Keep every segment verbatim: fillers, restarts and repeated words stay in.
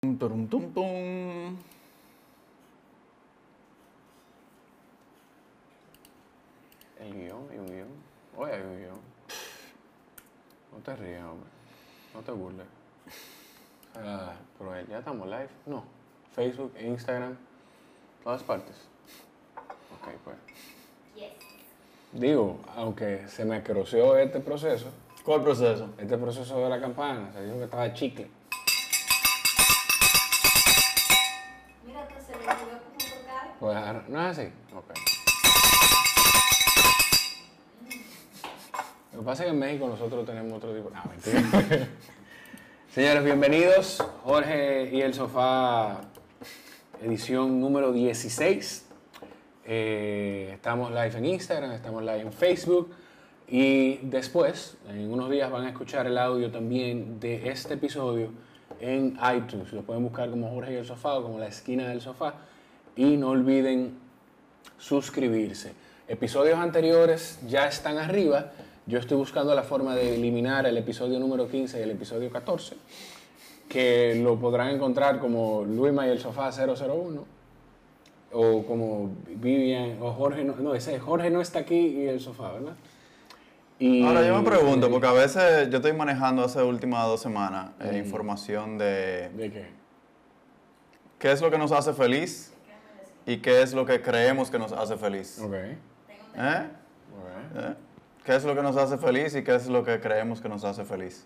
Turum, tum, tum. El guión, hay un guión. Hoy hay un guión. No te rías, hombre. No te burles. Ah, pero ya estamos live. No. Facebook, Instagram, todas partes. Ok, pues. Yes. Digo, aunque se me acroció este proceso, ¿Cuál proceso? este proceso de la campana, se dijo que estaba chicle. Mira, que se le olvidó cómo tocar. Pues, ahora- ¿no es así? Ok. Lo que pasa es que en México nosotros tenemos otro tipo... No, mentira. Señores, bienvenidos. Jorge y el Sofá, edición número dieciséis. Eh, estamos live en Instagram, estamos live en Facebook. Y después, en unos días, van a escuchar el audio también de este episodio en iTunes. Lo pueden buscar como Jorge y el Sofá o como La Esquina del Sofá. Y no olviden suscribirse. Episodios anteriores ya están arriba. Yo estoy buscando la forma de eliminar el episodio número quince y el episodio catorce, que lo podrán encontrar como Luima y el Sofá cero cero uno, o como Vivian, o Jorge, no, no, ese Jorge no está aquí y el Sofá, ¿verdad? Y, Ahora yo me pregunto, porque a veces yo estoy manejando hace últimas dos semanas eh, Mm. información de ¿De qué? qué es lo que nos hace feliz y qué es lo que creemos que nos hace feliz. Ok. ¿Eh? Ok. ¿Eh? ¿Qué es lo que nos hace feliz y qué es lo que creemos que nos hace feliz?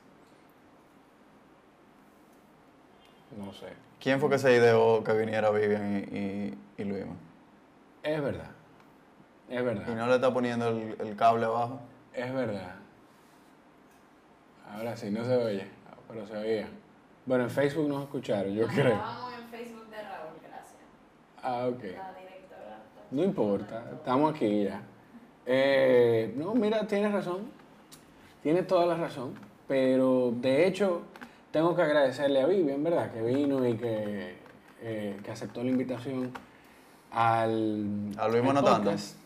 No sé. ¿Quién fue que se ideó que viniera Vivian y, y, y Luima? Es verdad. Es verdad. ¿Y no le está poniendo el, el cable abajo? Es verdad. Ahora sí, no se oye, pero se oía. Bueno, en Facebook nos escucharon, yo Nos creo. grabamos en Facebook de Raúl, gracias. Ah, ok. La directora. No importa, estamos aquí ya. Eh, no, mira, tienes razón. Tienes toda la razón. Pero de hecho, tengo que agradecerle a Vivian, ¿verdad? Que vino y que, eh, que aceptó la invitación al, A Luis al Monotando. podcast.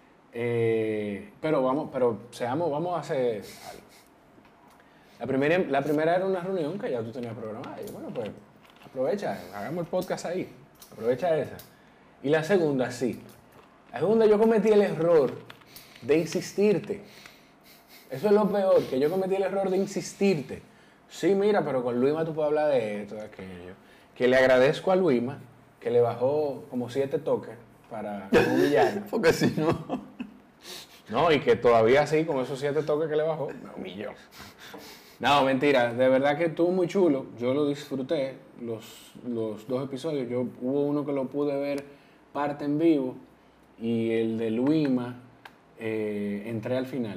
Eh, pero vamos, pero seamos, vamos a hacer algo. La primera, la primera era una reunión que ya tú tenías programada. Y bueno, pues aprovecha, hagamos el podcast ahí. Aprovecha esa. Y la segunda, sí. La segunda, yo cometí el error de insistirte. Eso es lo peor, que yo cometí el error de insistirte. Sí, mira, pero con Luima tú puedes hablar de esto, de aquello. Que le agradezco a Luima que le bajó como siete toques para no humillarme. Porque si no... No, y que todavía así, con esos siete toques que le bajó, me humilló. No, mentira, de verdad que estuvo muy chulo. Yo lo disfruté, los, los dos episodios. Yo, hubo uno que lo pude ver parte en vivo y el de Luima eh, entré al final.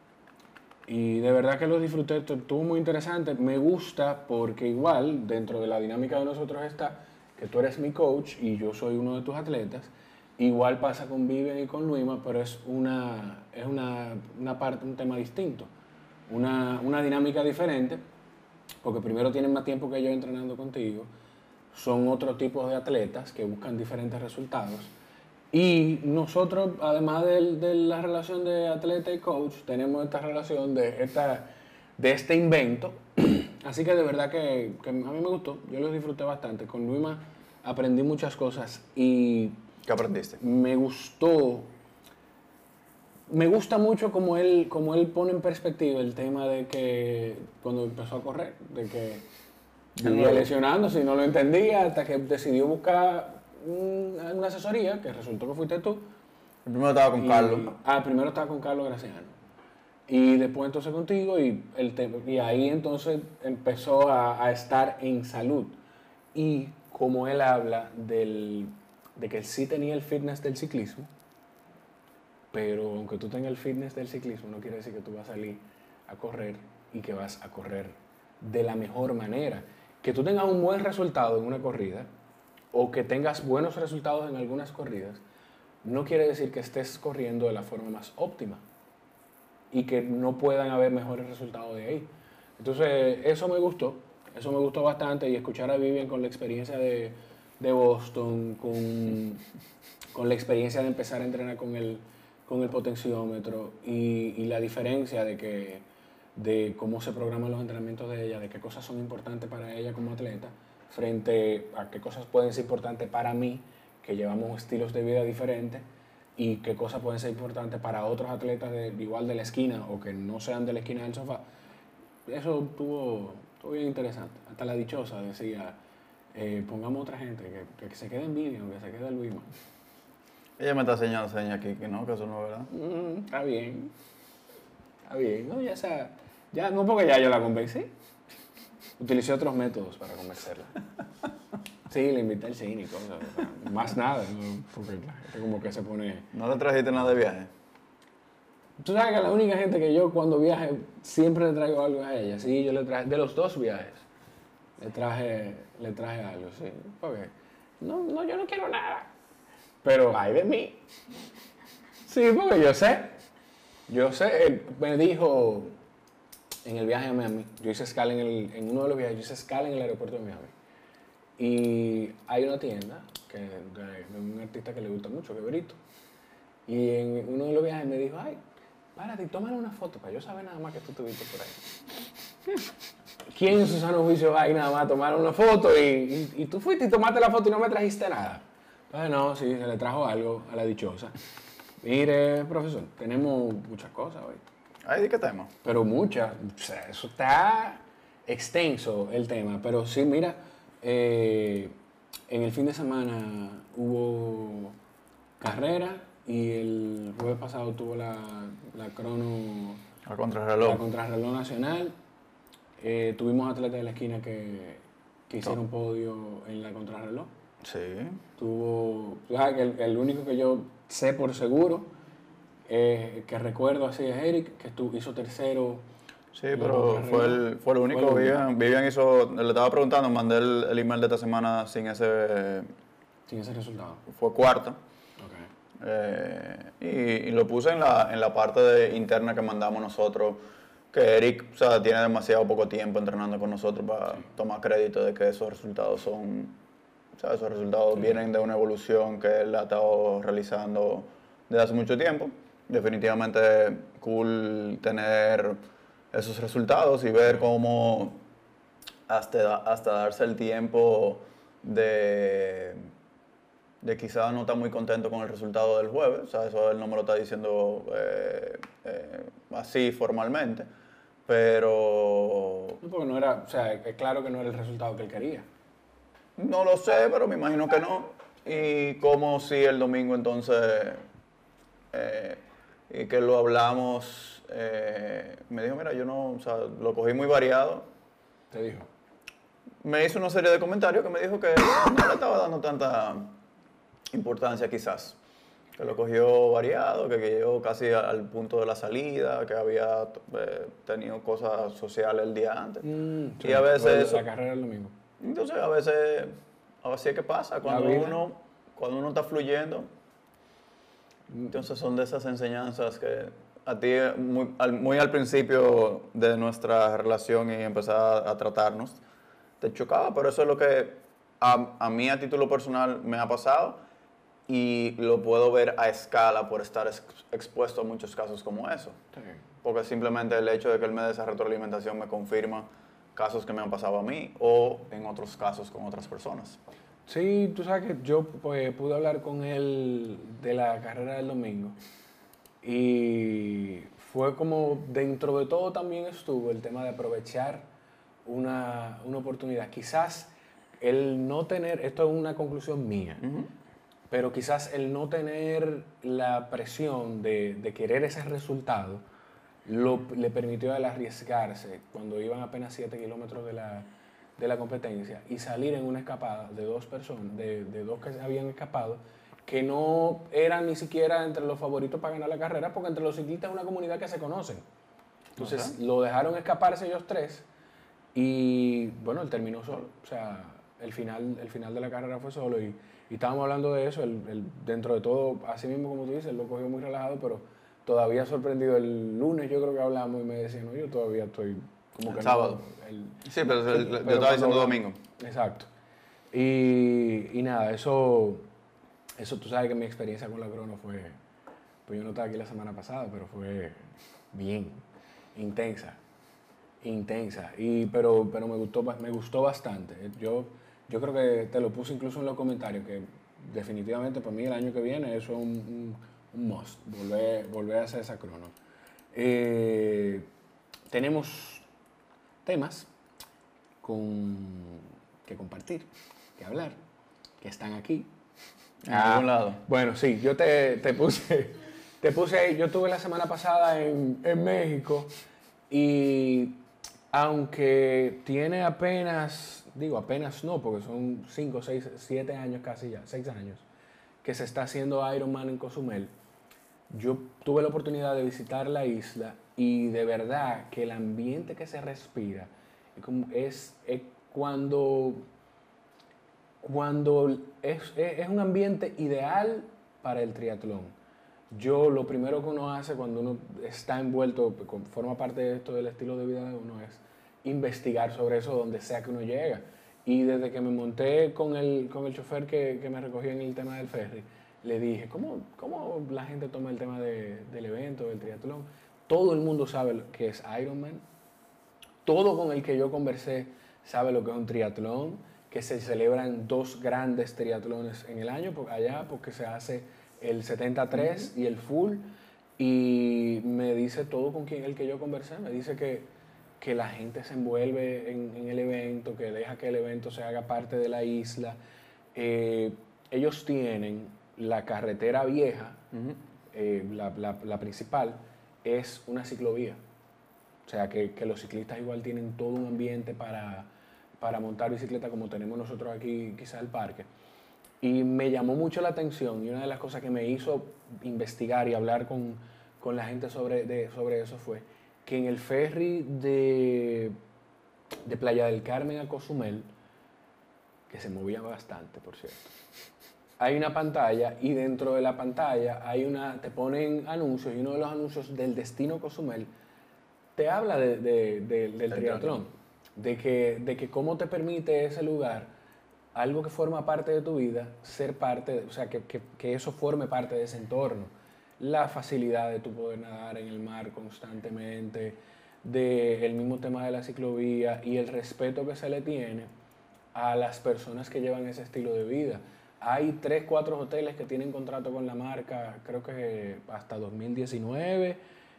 Y de verdad que lo disfruté, estuvo muy interesante. Me gusta porque igual, dentro de la dinámica de nosotros está que tú eres mi coach y yo soy uno de tus atletas. Igual pasa con Vivian y con Luima, pero es una, es una, una parte, un tema distinto. Una, una dinámica diferente, porque primero tienen más tiempo que yo entrenando contigo, son otro tipo de atletas que buscan diferentes resultados. Y nosotros, además de, de la relación de atleta y coach, tenemos esta relación de, esta, de este invento. Así que de verdad que, que a mí me gustó, yo lo disfruté bastante. Con Luima aprendí muchas cosas y ¿Qué aprendiste? me gustó, me gusta mucho como él, como él pone en perspectiva el tema de que cuando empezó a correr, de que vivía lesionándose y no lo entendía hasta que decidió buscar una, una asesoría, que resultó que fuiste tú. El primero estaba con Y- Carlos. Ah, primero estaba con Carlos Graciano. Y después entonces contigo y, el te- y ahí entonces empezó a, a estar en salud. Y como él habla del, de que él sí tenía el fitness del ciclismo, pero aunque tú tengas el fitness del ciclismo, no quiere decir que tú vas a salir a correr y que vas a correr de la mejor manera. Que tú tengas un buen resultado en una corrida o que tengas buenos resultados en algunas corridas, no quiere decir que estés corriendo de la forma más óptima y que no puedan haber mejores resultados de ahí. Entonces, eso me gustó, eso me gustó bastante y escuchar a Vivian con la experiencia de, de Boston, con, con la experiencia de empezar a entrenar con el, con el potenciómetro y, y la diferencia de, que, de cómo se programan los entrenamientos de ella, de qué cosas son importantes para ella como atleta, frente a qué cosas pueden ser importantes para mí, que llevamos estilos de vida diferentes, y qué cosas pueden ser importantes para otros atletas de, igual de la esquina o que no sean de la esquina del sofá. Eso estuvo, estuvo bien interesante. Hasta la dichosa decía, eh, pongamos otra gente, que, que se quede en vídeo, que se quede el Luisma. Ella me está enseñando señas aquí, que no, que eso no es verdad. Mm, está bien. Está bien. No, ya, esa, ya, no porque ya yo la convencí. Utilicé otros métodos para convencerla. Sí, le invité al cine y cosas. O sea, más nada, ¿no? Porque la gente como que se pone... ¿No le trajiste nada de viaje? Tú sabes que la única gente que yo cuando viaje siempre le traigo algo a ella. Sí, yo le traje, de los dos viajes, le traje, le traje algo, sí. Porque, no, no, yo no quiero nada. Pero ay de mí. Sí, porque yo sé. Yo sé, él me dijo en el viaje a Miami, yo hice escala en, el, en uno de los viajes, yo hice escala en el aeropuerto de Miami. Y hay una tienda que, de, de un artista que le gusta mucho, que es Brito. Y en uno de los viajes me dijo, ay, párate y tómale una foto para yo saber nada más que tú estuviste por ahí. ¿Quién en su sano juicio va a ir nada más a tomar una foto y, y, y tú fuiste y tomaste la foto y no me trajiste nada? Entonces no, sí, se le trajo algo a la dichosa. Mire, profesor, tenemos muchas cosas hoy. ¿Ay, de qué tema? Pero muchas. O sea, eso está extenso el tema. Pero sí, mira, eh, en el fin de semana hubo carrera y el jueves pasado tuvo la, la crono... A contrarreloj. La contrarreloj nacional. Eh, tuvimos atletas de la esquina que, que hicieron podio en la contrarreloj. Sí. Tuvo, que el, el único que yo sé por seguro, eh, que recuerdo así es Eric, que estuvo, hizo tercero. Sí, pero fue el, fue el único. Fue el Vivian, Vivian hizo, le estaba preguntando, mandé el, el email de esta semana sin ese... Sin ese resultado. Fue cuarta. Okay. Eh, y, y lo puse en la, en la parte de, interna que mandamos nosotros, que Eric, o sea, tiene demasiado poco tiempo entrenando con nosotros para sí. tomar crédito de que esos resultados son... O sea, esos resultados sí. vienen de una evolución que él ha estado realizando desde hace mucho tiempo. Definitivamente cool tener esos resultados y ver cómo hasta, hasta darse el tiempo de, de quizás no estar muy contento con el resultado del jueves. O sea, eso él no me lo está diciendo eh, eh, así formalmente. Pero... No, porque no era, o sea, es claro que no era el resultado que él quería. No lo sé, pero me imagino que no. Y como si el domingo entonces, eh, y que lo hablamos, eh, me dijo, mira, yo no, o sea, lo cogí muy variado. ¿Te dijo? Me hizo una serie de comentarios que me dijo que no le estaba dando tanta importancia quizás. Que lo cogió variado, que, que llegó casi al punto de la salida, que había eh, tenido cosas sociales el día antes. Mm, y sí, a veces... La carrera el domingo. Entonces, a veces, así es que pasa, cuando uno, cuando uno está fluyendo, entonces son de esas enseñanzas que a ti, muy al, muy al principio de nuestra relación y empezar a, a tratarnos, te chocaba, pero eso es lo que a, a mí a título personal me ha pasado y lo puedo ver a escala por estar ex, expuesto a muchos casos como eso. Sí. Porque simplemente el hecho de que él me dé esa retroalimentación me confirma casos que me han pasado a mí o en otros casos con otras personas. Sí, tú sabes que yo pues, pude hablar con él de la carrera del domingo y fue como dentro de todo también estuvo el tema de aprovechar una, una oportunidad. Quizás el no tener, esto es una conclusión mía, uh-huh. pero quizás el no tener la presión de, de querer ese resultado Lo, le permitió a él arriesgarse cuando iban apenas siete kilómetros de la, de la competencia y salir en una escapada de dos personas, de, de dos que habían escapado, que no eran ni siquiera entre los favoritos para ganar la carrera, porque entre los ciclistas es una comunidad que se conocen. Entonces uh-huh. lo dejaron escaparse ellos tres y bueno, él terminó solo. O sea, el final, el final de la carrera fue solo y, y estábamos hablando de eso, el, el, dentro de todo, así mismo como tú dices, él lo cogió muy relajado, pero todavía sorprendido. El lunes yo creo que hablamos y me decían, no, yo todavía estoy como que... El sábado. No, el, sí, pero, el, pero yo estaba diciendo domingo. Exacto. Y, y nada, eso, eso tú sabes que mi experiencia con la crono fue... Pues yo no estaba aquí la semana pasada, pero fue bien, intensa, intensa. Y, pero, pero me gustó, me gustó bastante. Yo yo creo que te lo puse incluso en los comentarios, que definitivamente para mí el año que viene eso es un, un, un must, volver, volver a hacer esa crono. Eh, tenemos temas con, que compartir, que hablar, que están aquí. En algún lado. Bueno, sí, yo te, te puse, te puse ahí, yo estuve la semana pasada en, en México y aunque tiene apenas, digo apenas no, porque son cinco, seis, siete años casi ya, seis años, que se está haciendo Ironman en Cozumel, yo tuve la oportunidad de visitar la isla y de verdad que el ambiente que se respira es, como, es, es cuando, cuando es, es, es un ambiente ideal para el triatlón. Yo lo primero que uno hace cuando uno está envuelto, forma parte de esto del estilo de vida de uno, es investigar sobre eso donde sea que uno llega. Y desde que me monté con el, con el chofer que, que me recogió en el tema del ferry, le dije, ¿cómo, cómo la gente toma el tema de, del evento, del triatlón? Todo el mundo sabe lo que es Ironman. Todo con el que yo conversé sabe lo que es un triatlón, que se celebran dos grandes triatlones en el año por allá, porque se hace el setenta y tres uh-huh. y el full. Y me dice todo con quien el que yo conversé, me dice que, que la gente se envuelve en, en el evento, que deja que el evento se haga parte de la isla. Eh, ellos tienen la carretera vieja, uh-huh. eh, la, la, la principal, es una ciclovía. O sea, que, que los ciclistas igual tienen todo un ambiente para, para montar bicicleta como tenemos nosotros aquí, quizás el parque. Y me llamó mucho la atención y una de las cosas que me hizo investigar y hablar con, con la gente sobre, de, sobre eso fue que en el ferry de, de Playa del Carmen a Cozumel, que se movía bastante, por cierto, hay una pantalla y dentro de la pantalla hay una, te ponen anuncios y uno de los anuncios del destino Cozumel te habla de, de, de, del triatlón, de que, de que cómo te permite ese lugar, algo que forma parte de tu vida, ser parte, de, o sea, que, que, que eso forme parte de ese entorno. La facilidad de tu poder nadar en el mar constantemente, del mismo tema de la ciclovía y el respeto que se le tiene a las personas que llevan ese estilo de vida. Hay tres, cuatro hoteles que tienen contrato con la marca, creo que hasta dos mil diecinueve,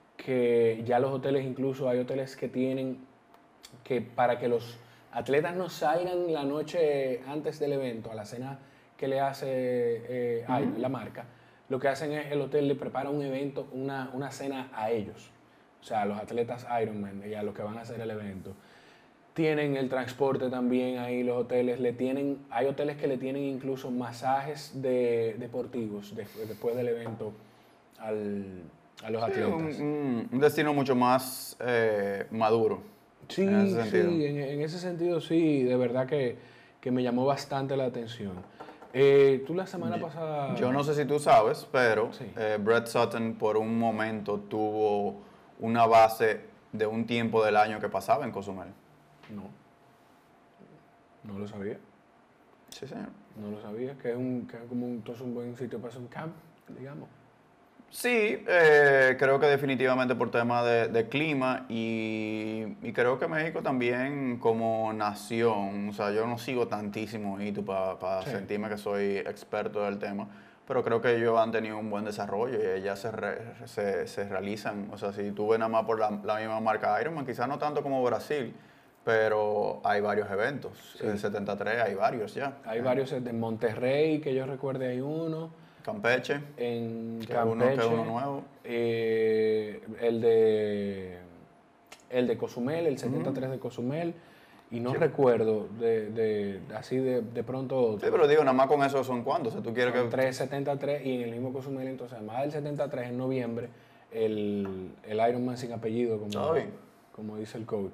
que ya los hoteles, incluso hay hoteles que tienen que para que los atletas no salgan la noche antes del evento, a la cena que le hace eh, uh-huh. la marca, lo que hacen es el hotel le prepara un evento, una, una cena a ellos, o sea, a los atletas Ironman y a los que van a hacer el evento. Tienen el transporte también ahí, los hoteles, le tienen, hay hoteles que le tienen incluso masajes de, deportivos de, después del evento al, a los sí, atletas. Un, un destino mucho más eh, maduro. Sí, en ese sentido. sí, en, en ese sentido sí, de verdad que, que me llamó bastante la atención. Eh, tú la semana yo, pasada... Yo no sé si tú sabes, pero sí. eh, Brett Sutton por un momento tuvo una base de un tiempo del año que pasaba en Cozumel. No, no lo sabía. Sí, señor. No lo sabía, que es, un, que es como un, todo un buen sitio para hacer un camp, digamos. Sí, eh, creo que definitivamente por tema de, de clima y, y creo que México también como nación, o sea, yo no sigo tantísimo esto para pa sí. sentirme que soy experto del tema, pero creo que ellos han tenido un buen desarrollo y ellas se, re, se, se realizan, o sea, si tú ves nada más por la, la misma marca Ironman, quizás no tanto como Brasil, pero hay varios eventos, sí. En el setenta y tres hay varios ya. Hay varios, en Monterrey, que yo recuerde hay uno. Campeche. En que Campeche. Uno, que uno nuevo. Eh, el de el de Cozumel, el setenta y tres uh-huh. de Cozumel. Y no sí. recuerdo de, de, así de, de pronto otro. Sí, pero digo, nada más con eso son cuántos. Si tú quieres son que... tres setenta y tres y en el mismo Cozumel, entonces, además del setenta y tres, en noviembre, el, el Ironman sin apellido, como, como dice el coach.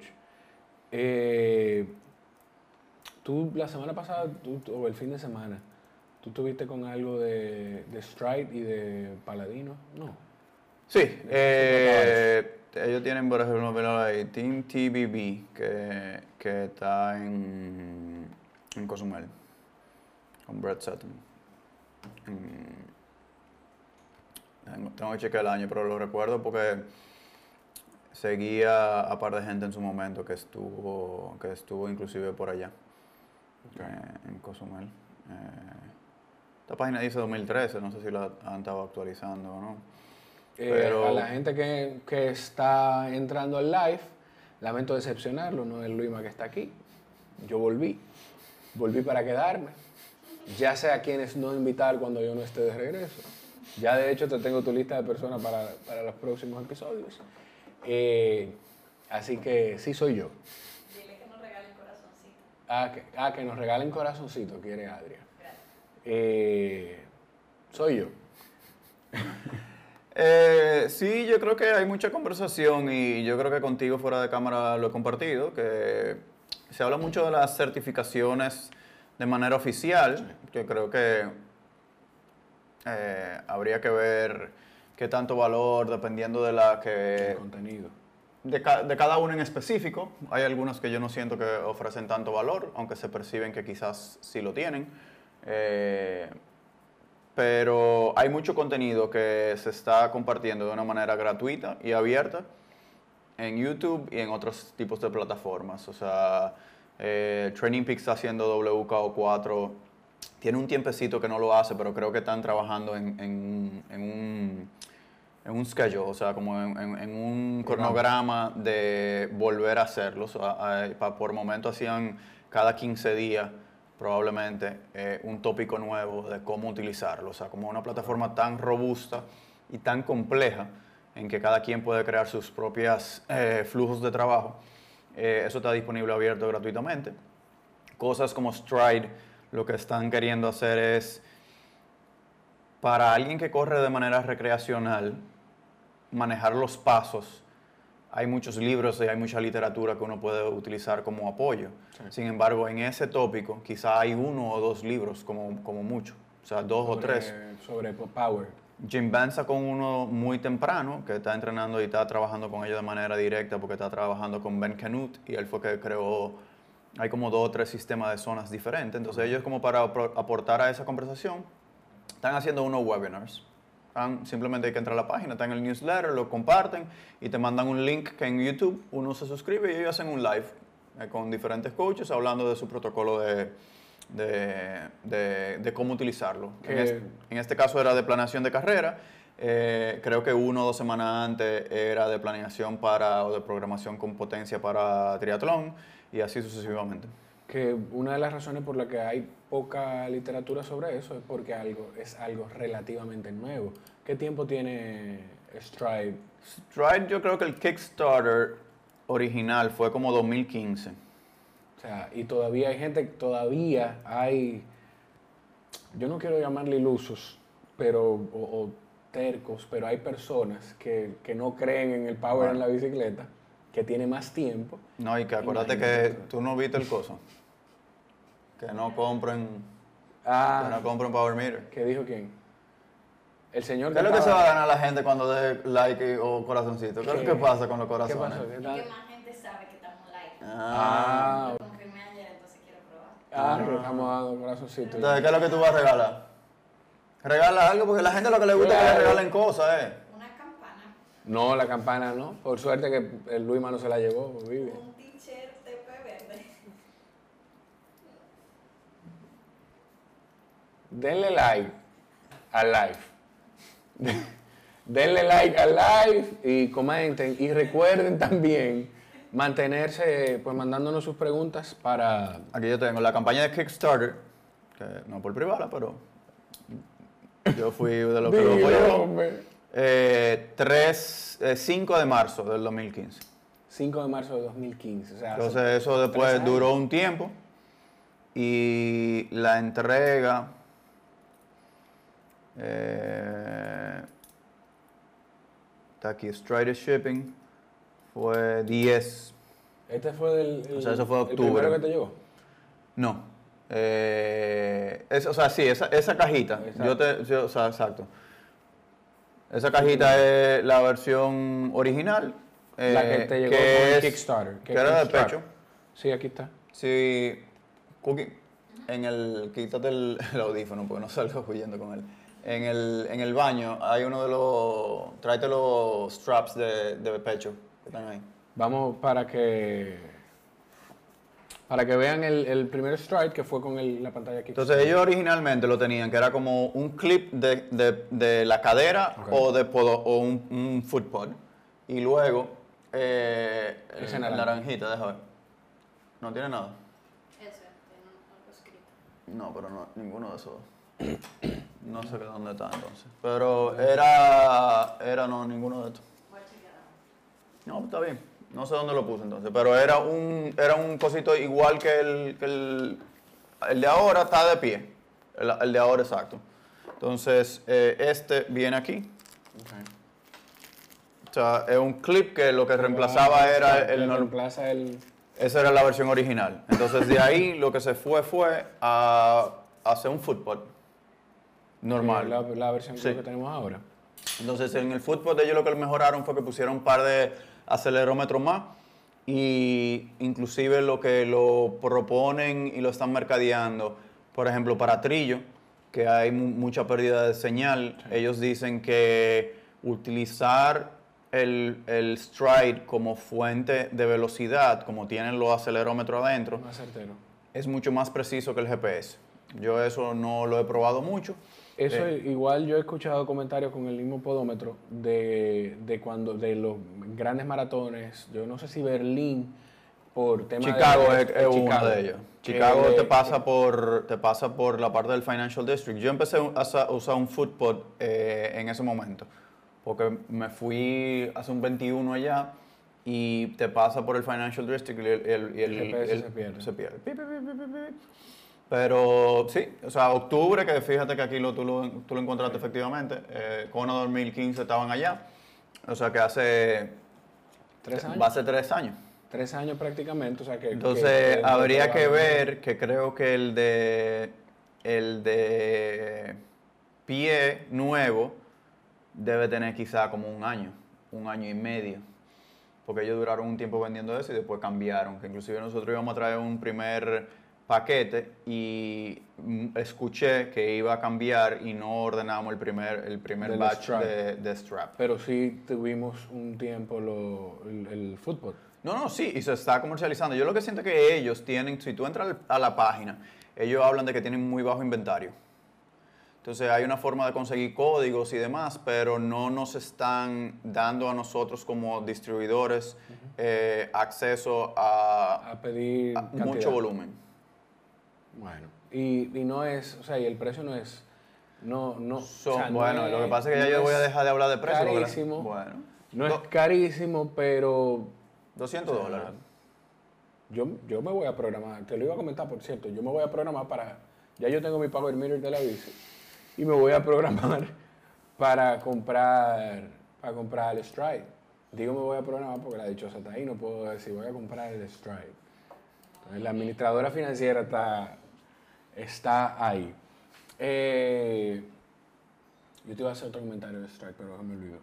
Eh, tú la semana pasada, tú, o el fin de semana, ¿tú estuviste con algo de, de Stride y de Paladino? No. Sí, eh, ellos tienen, por ejemplo, ahí, Team T B B, que, que está en, en Cozumel, con Brett Sutton. Tengo, tengo que checar el año, pero lo recuerdo porque seguía a par de gente en su momento que estuvo, que estuvo inclusive por allá. eh, en Cozumel. Eh, esta página dice dos mil trece, no sé si la han estado actualizando o no. Eh, Pero- A la gente que, que está entrando al live, lamento decepcionarlo, no es Luima que está aquí. Yo volví, volví para quedarme. Ya sé a quienes no invitar cuando yo no esté de regreso. Ya de hecho te tengo tu lista de personas para, para los próximos episodios. Eh, así que sí soy yo. Dile que nos regalen corazoncito. Ah, que, ah, que nos regalen corazoncito, quiere Adria. Gracias. Eh, soy yo. Eh, sí, yo creo que hay mucha conversación y yo creo que contigo fuera de cámara lo he compartido, que se habla mucho de las certificaciones de manera oficial, que creo que eh, habría que ver qué tanto valor dependiendo de la El que contenido. de, ca- de cada uno en específico. Hay algunas que yo no siento que ofrecen tanto valor, aunque se perciben que quizás sí lo tienen. Eh, pero hay mucho contenido que se está compartiendo de una manera gratuita y abierta en YouTube y en otros tipos de plataformas. O sea, eh, Training Peaks está haciendo W K O cuatro. Tiene un tiempecito que no lo hace, pero creo que están trabajando en, en- en un, en un schedule, o sea, como en, en- en un cronograma de volver a hacerlo. O sea, eh, pa- por momento hacían cada quince días probablemente eh, un tópico nuevo de cómo utilizarlo. O sea, como una plataforma tan robusta y tan compleja en que cada quien puede crear sus propios flujos de trabajo. Eh, eso está disponible abierto gratuitamente. Cosas como Stride, lo que están queriendo hacer es, para alguien que corre de manera recreacional, manejar los pasos. Hay muchos libros y hay mucha literatura que uno puede utilizar como apoyo. Sí. Sin embargo, en ese tópico quizá hay uno o dos libros como, como mucho, o sea, dos o Sobre- tres. Sobre Power. Jim Vance sacó uno muy temprano, que está entrenando y está trabajando con ellos de manera directa porque está trabajando con Ben Canute y él fue que creó, hay como dos o tres sistemas de zonas diferentes. Entonces ellos como para apro- aportar a esa conversación, están haciendo unos webinars. Están- simplemente hay que entrar a la página, está en el newsletter, lo comparten y te mandan un link que en YouTube uno se suscribe y ellos hacen un live eh, con diferentes coaches hablando de su protocolo de, de, de- de cómo utilizarlo. En, Que- es- en este caso era de planeación de carrera. Eh, creo que uno o dos semanas antes era de planeación para, o de programación con potencia para triatlón y así sucesivamente. Que una de las razones por la que hay poca literatura sobre eso es porque algo, es algo relativamente nuevo. ¿Qué tiempo tiene Stride? Stride, yo creo que el Kickstarter original fue como dos mil quince. O sea, y todavía hay gente, todavía hay, yo no quiero llamarle ilusos, pero, o, o tercos, pero hay personas que, que no creen en el power en la bicicleta, que tiene más tiempo. No, y que acuérdate que Imagínate. tú no viste el coso. Que no compren, que Ah, no compren Power Meter. ¿qué dijo quién? El señor ¿Qué es que lo que se estaba- va a ganar la gente cuando dé like y- o corazoncito? ¿Qué es lo que pasa con los ¿Qué corazones? pasó? ¿Qué Y tal? que más gente sabe que estamos live. Ah. Ah, Lo confirmé ayer, entonces quiero probar. ah, que estamos dando corazoncitos. Entonces, ¿qué es lo que tú vas a regalar? Regala algo porque a la gente lo que le gusta es que le Claro. regalen cosas, ¿eh? Una campana, No, la campana no. Por suerte que el Luis no se la llevó, vive. un t-shirt T P verde. Denle like al live. Denle like al live y comenten. Y recuerden también mantenerse, pues mandándonos sus preguntas para... Aquí yo tengo la campaña de Kickstarter, que no por privada, pero yo fui de los que lo Dilo, apoyó. hombre. Eh, tres, eh, cinco de marzo del dos mil quince. cinco de marzo de dos mil quince. O sea, hace Entonces eso tres después años. duró un tiempo y la entrega eh, está aquí, Stride Shipping, fue diez, Este fue del... el- O sea, eso fue el octubre. primero que te llegó. no, eh, es- o sea, sí, esa, esa cajita, Exacto. yo te, yo- o sea, exacto, esa cajita es la versión original, La que eh, te llegó que con el es- Kickstarter. que era de Kickstarter. pecho. Sí, aquí está. Sí, Cookie, en el, quítate el, el audífono porque no salgo huyendo con él. En el, en el baño hay uno de los, tráete los straps de, de pecho que están ahí. Vamos para que Para que vean el, el primer stride que fue con el- la pantalla aquí. Entonces ellos originalmente lo tenían, que era como un clip de, de, de la cadera Ok. o, de podo- o un, un foot pod. Y luego, eh, el, Ese el naranja. naranjita, déjame ver. No tiene nada. Ese, tiene algo escrito. No, pero no, ninguno de esos. No sé dónde está entonces. Pero era, era no, ninguno de estos. Voy a chequear ahora. No, está bien. No sé dónde lo puse entonces. Pero era un, era un cosito igual que el, que el, el de ahora está de pie. El, el de ahora exacto. Entonces, eh, este viene aquí. O sea, es un clip que lo que reemplazaba era el, el norm- reemplaza el esa era la versión original. Entonces, de ahí lo que se fue fue a, a hacer un football normal. la, la versión Sí. que tenemos ahora. Entonces, en el fútbol de ellos lo que mejoraron fue que pusieron un par de acelerómetros más y inclusive lo que lo proponen y lo están mercadeando, por ejemplo, para trillo, que hay mu- mucha pérdida de señal, ellos dicen que utilizar el, el stride como fuente de velocidad, como tienen los acelerómetros adentro, Más certero. es mucho más preciso que el G P S. Yo eso no lo he probado mucho. Eso Eh, es- igual yo he escuchado comentarios con el mismo podómetro de, de cuando de los grandes maratones, yo no sé si Berlín por tema Chicago de, es, es uno de ellos. Chicago Eh, te pasa por te pasa por la parte del Financial District. Yo empecé a sa- usar un footpod eh, en ese momento, porque me fui hace un veintiuno allá y te pasa por el Financial District y el, el- y el- El G P S el- se pierde. se pierde. Pi, pi, pi, pi, pi, pi. Pero sí, o sea, octubre, que fíjate que aquí lo, tú, lo, tú lo encontraste efectivamente. Eh, Kona dos mil quince estaban allá. O sea, que hace... tres años. Va a ser tres años. Tres años prácticamente, o sea que... Entonces que- que habría que probablemente- ver que creo que el de el de pie nuevo debe tener quizá como un año, un año y medio, porque ellos duraron un tiempo vendiendo eso y después cambiaron, que inclusive nosotros íbamos a traer un primer paquete y mm, escuché que iba a cambiar y no ordenamos el primer el primer Del batch strap. de, de strap. Pero sí tuvimos un tiempo lo, el, el fútbol. No, no, sí, y se está comercializando. Yo lo que siento que ellos tienen, si tú entras al- a la página, ellos hablan de que tienen muy bajo inventario. Entonces hay una forma de conseguir códigos y demás, pero no nos están dando a nosotros como distribuidores eh, acceso a, A pedir a cantidad. mucho volumen. Bueno, y, y no es, o sea, y el precio no es, no, no, So- o sea, no bueno, es- lo que pasa es que ya no yo voy a es dejar de hablar de precio. porque- carísimo, Bueno, no Do- es carísimo, pero doscientos o sea, dólares. Yo, yo me voy a programar, te lo iba a comentar, por cierto, yo me voy a programar para, ya yo tengo mi Power Mirror de la bici, y me voy a programar para comprar, para comprar el Stride. Digo me voy a programar porque la dichosa está ahí, no puedo decir voy a comprar el Stride. Entonces, la administradora financiera está, está ahí. Eh, yo te iba a hacer otro comentario de Stride, pero me olvidó.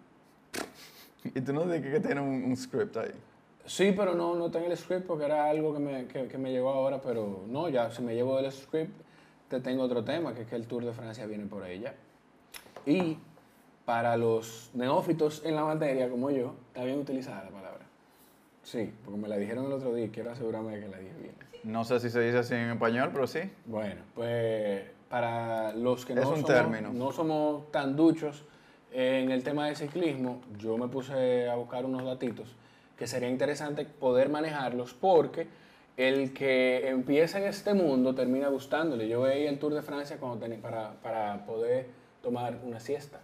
Y tú no dices que tiene un, un script ahí. Sí, pero no, no tengo el script porque era algo que me, que, que me llegó ahora, pero no, ya si me llevo del script, te tengo otro tema, que es que el Tour de Francia viene por ahí ya. Y para los neófitos en la materia como yo, está bien utilizada la palabra. Sí, porque me la dijeron el otro día y quiero asegurarme de que la dije bien. No sé si se dice así en español, pero sí. Bueno, pues para los que no, Es un somos, término. no somos tan duchos en el tema de ciclismo, yo me puse a buscar unos datitos que sería interesante poder manejarlos porque el que empieza en este mundo termina gustándole. Yo veía el Tour de Francia cuando tenía, para, para poder tomar una siesta.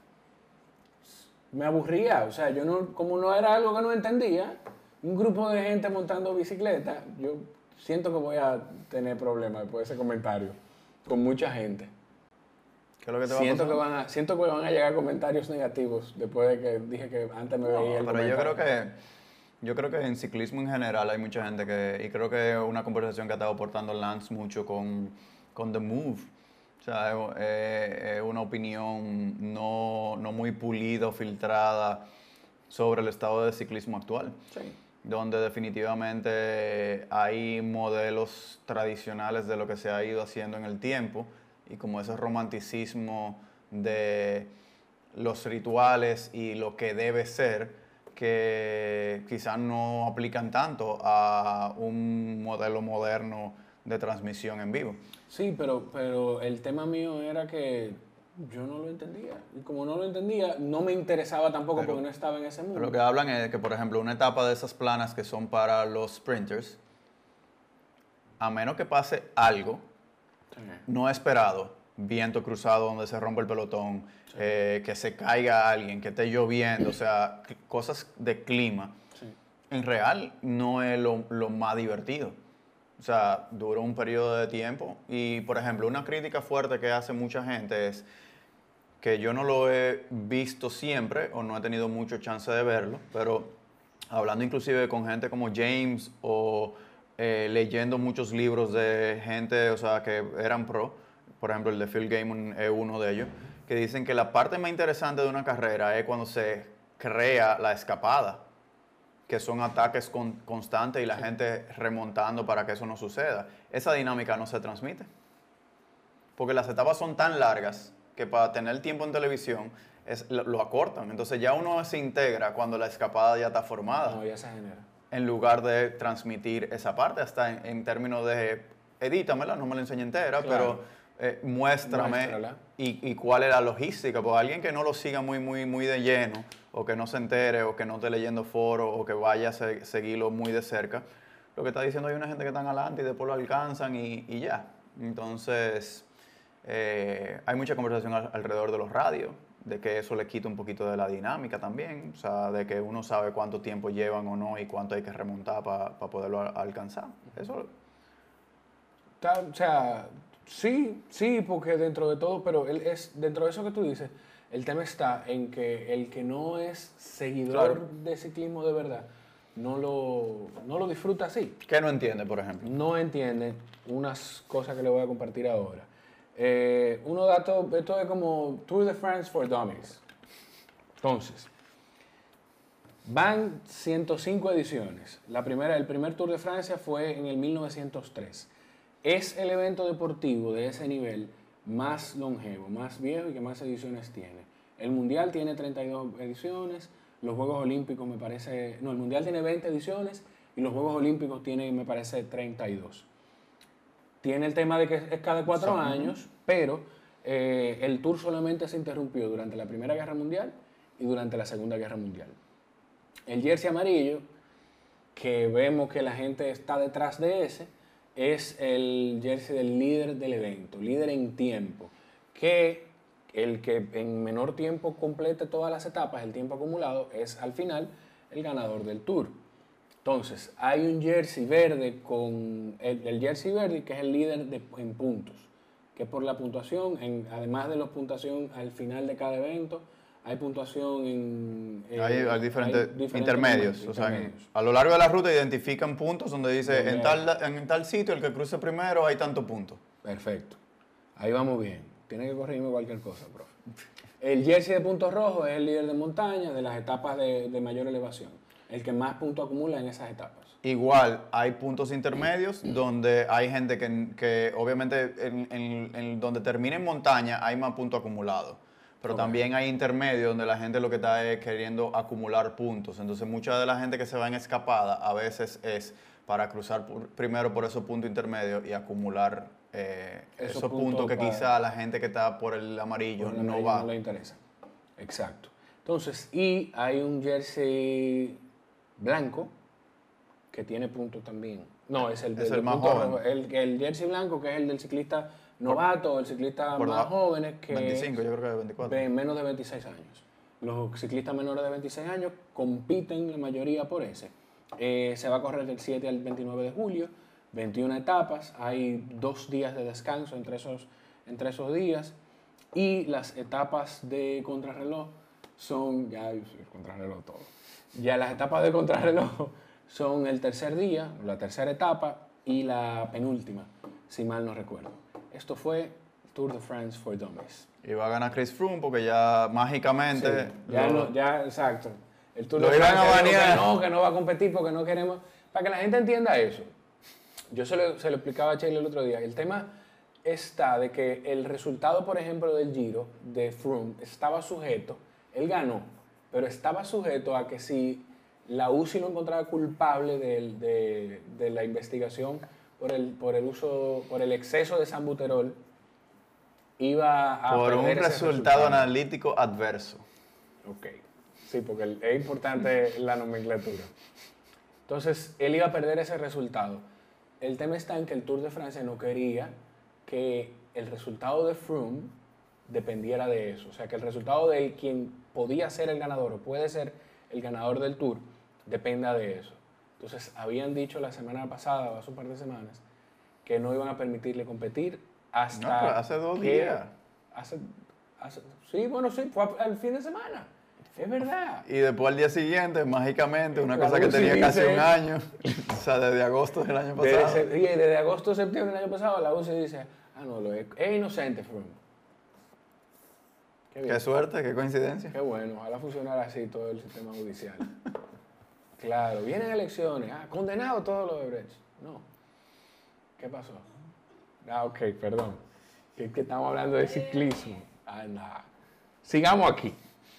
Me aburría, o sea, yo no, como no era algo que no entendía, un grupo de gente montando bicicleta, yo siento que voy a tener problemas después de ese comentario con mucha gente. ¿Qué es lo que te va a Siento pasar? que, van a, siento que van a llegar comentarios negativos después de que dije que antes me veía el No, pero yo comentario. creo que yo creo que en ciclismo en general hay mucha gente que, y creo que es una conversación que ha estado aportando Lance mucho con, con The Move. O sea, es, es- es una opinión no, no muy pulida o filtrada sobre el estado de ciclismo actual, Sí. donde definitivamente hay modelos tradicionales de lo que se ha ido haciendo en el tiempo y como ese romanticismo de los rituales y lo que debe ser, que quizás no aplican tanto a un modelo moderno de transmisión en vivo. Sí, pero, pero el tema mío era que yo no lo entendía. Y como no lo entendía, no me interesaba tampoco Pero- porque no estaba en ese mundo. Lo que hablan es de que, por ejemplo, una etapa de esas planas que son para los sprinters, a menos que pase algo Sí. no esperado, viento cruzado donde se rompe el pelotón, eh, que se caiga alguien, que esté lloviendo, o sea, c- cosas de clima, Sí. en real no es lo, lo más divertido. O sea, duró un periodo de tiempo y, por ejemplo, una crítica fuerte que hace mucha gente es que yo no lo he visto siempre o no he tenido mucho chance de verlo, pero hablando inclusive con gente como James o eh, leyendo muchos libros de gente, o sea, que eran pro, por ejemplo el de Phil Gaiman es uno de ellos, que dicen que la parte más interesante de una carrera es cuando se crea la escapada, que son ataques con- constantes y la gente remontando para que eso no suceda. Esa dinámica no se transmite. Porque las etapas son tan largas que para tener tiempo en televisión es, lo, lo acortan. Entonces ya uno se integra cuando la escapada ya está formada, No, ya se genera. en lugar de transmitir esa parte, hasta en, en términos de edítamela, no me la enseñe entera, Claro. pero eh, muéstrame Muéstrala. y, y cuál es la logística. Porque alguien que no lo siga muy, muy, muy de lleno, o que no se entere, o que no esté leyendo foros, o que vaya a se- seguirlo muy de cerca, lo que está diciendo hay una gente que están adelante y después lo alcanzan y, y ya. Entonces, eh, hay mucha conversación al- alrededor de los radios, de que eso le quita un poquito de la dinámica también, o sea, de que uno sabe cuánto tiempo llevan o no y cuánto hay que remontar para poderlo a- alcanzar. Eso, Está- o sea, sí, sí, porque dentro de todo, pero él es, dentro de eso que tú dices, el tema está en que el que no es seguidor Claro. de ciclismo de verdad, no lo, no lo disfruta así. ¿qué no entiende, por ejemplo? No entiende unas cosas que le voy a compartir ahora. Eh, uno dato, esto es como Tour de France for Dummies. Entonces, van ciento cinco ediciones. La primera, el primer Tour de Francia fue en el mil novecientos tres. Es el evento deportivo de ese nivel más longevo, más viejo y que más ediciones tiene. El Mundial tiene treinta y dos ediciones, los Juegos Olímpicos me parece... No, el Mundial tiene veinte ediciones y los Juegos Olímpicos tienen, me parece, treinta y dos. Tiene el tema de que es cada cuatro Son- años, pero eh, el Tour solamente se interrumpió durante la Primera Guerra Mundial y durante la Segunda Guerra Mundial. El jersey amarillo, que vemos que la gente está detrás de ese, es el jersey del líder del evento, líder en tiempo, que el que en menor tiempo complete todas las etapas, el tiempo acumulado, es al final el ganador del Tour. Entonces, hay un jersey verde con el, el jersey verde que es el líder de- en puntos, que es por la puntuación, en, además de la puntuación al final de cada evento, hay puntuación en... eh, hay, hay diferentes hay diferentes intermedios, momentos, o sea, en- intermedios. a lo largo de la ruta identifican puntos donde dice, Donde en hay- tal, en tal sitio el que cruce primero hay tantos puntos. Perfecto. Ahí vamos bien. Tiene que corregirme cualquier cosa, profe. El jersey de puntos rojos es el líder de montaña de las etapas de, de mayor elevación. El que más puntos acumula en esas etapas. Igual, hay puntos intermedios donde hay gente que, que obviamente en, en- en donde termina en montaña hay más puntos acumulados. Pero Ok. también hay intermedios donde la gente lo que está es queriendo acumular puntos. Entonces mucha de la gente que se va en escapada a veces es para cruzar por- primero por esos puntos intermedios y acumular eh, Esos esos, puntos, puntos que para- quizá la gente que está por el amarillo Por el no amarillo va. no le interesa. Exacto. Entonces, y hay un jersey blanco que tiene puntos también. No, es el, Es de el más puntos joven. rojos. El, el jersey blanco, que es el del ciclista novato, el ciclista por más debajo- jóvenes, que veinticinco, es yo creo que veinticuatro. de menos de veintiséis años. Los ciclistas menores de veintiséis años compiten la mayoría por ese. Eh, se va a correr del siete al veintinueve de julio, veintiuna etapas, hay dos días de descanso entre esos, entre esos días y las etapas de contrarreloj son, ya el contrarreloj todo, ya las etapas de contrarreloj son el tercer día, la tercera etapa y la penúltima, si mal no recuerdo. Esto fue Tour de France for Dummies. Y va a ganar Chris Froome porque ya mágicamente... Sí, ya, lo- no, ya, exacto. El Tour Lo de iban a Francia dijo banear. que no, que no va a competir porque no queremos... Para que la gente entienda eso. Yo se lo, se lo explicaba a Sheila el otro día. El tema está de que el resultado, por ejemplo, del Giro de Froome estaba sujeto, él ganó, pero estaba sujeto a que si la U C I lo encontraba culpable de, de, de la investigación por el, por el uso, por el exceso de salbuterol. Iba a Por un perder ese resultado analítico adverso. Ok, sí, porque el- es importante la nomenclatura. Entonces, él iba a perder ese resultado. El tema está en que el Tour de Francia no quería que el resultado de Froome dependiera de eso. O sea, que el resultado de quien podía ser el ganador o puede ser el ganador del Tour dependa de eso. Entonces, habían dicho la semana pasada o hace un par de semanas que no iban a permitirle competir hasta... No, pero hace dos que- días. Hace, hace- sí, bueno, sí, fue el fin de semana. Es verdad. Y después al día siguiente, mágicamente, una La cosa que U C I tenía casi dice- un año, o sea, desde agosto del año Desde, pasado. se- y desde agosto a septiembre del año pasado, la U C I dice, ah, no, lo es, es inocente, Froome. Qué bien. Qué suerte, qué coincidencia. Qué bueno, ojalá funcionara así todo el sistema judicial. Claro, vienen elecciones, ah, condenado todo lo de Brecht. No. ¿Qué pasó? Ah, ok, perdón. Que, que estamos hablando de ciclismo. Ah, nada. Sigamos aquí.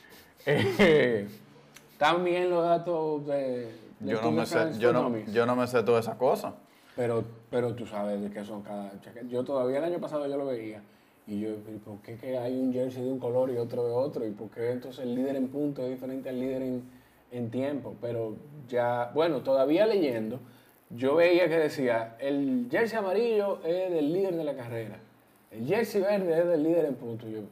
Eh, también los datos de... de Yo no, Tour de me sé, France yo, no, Economics. yo no me sé todas esas cosas. Pero, pero tú sabes de qué son cada chaqueta. Yo todavía el año pasado yo lo veía. Y yo, ¿y por qué que hay un jersey de un color y otro de otro? ¿Y por qué entonces el líder en punto es diferente al líder en, en tiempo? Pero ya, bueno, todavía leyendo, yo veía que decía, el jersey amarillo es del líder de la carrera. El jersey verde es del líder en punto. Y yo,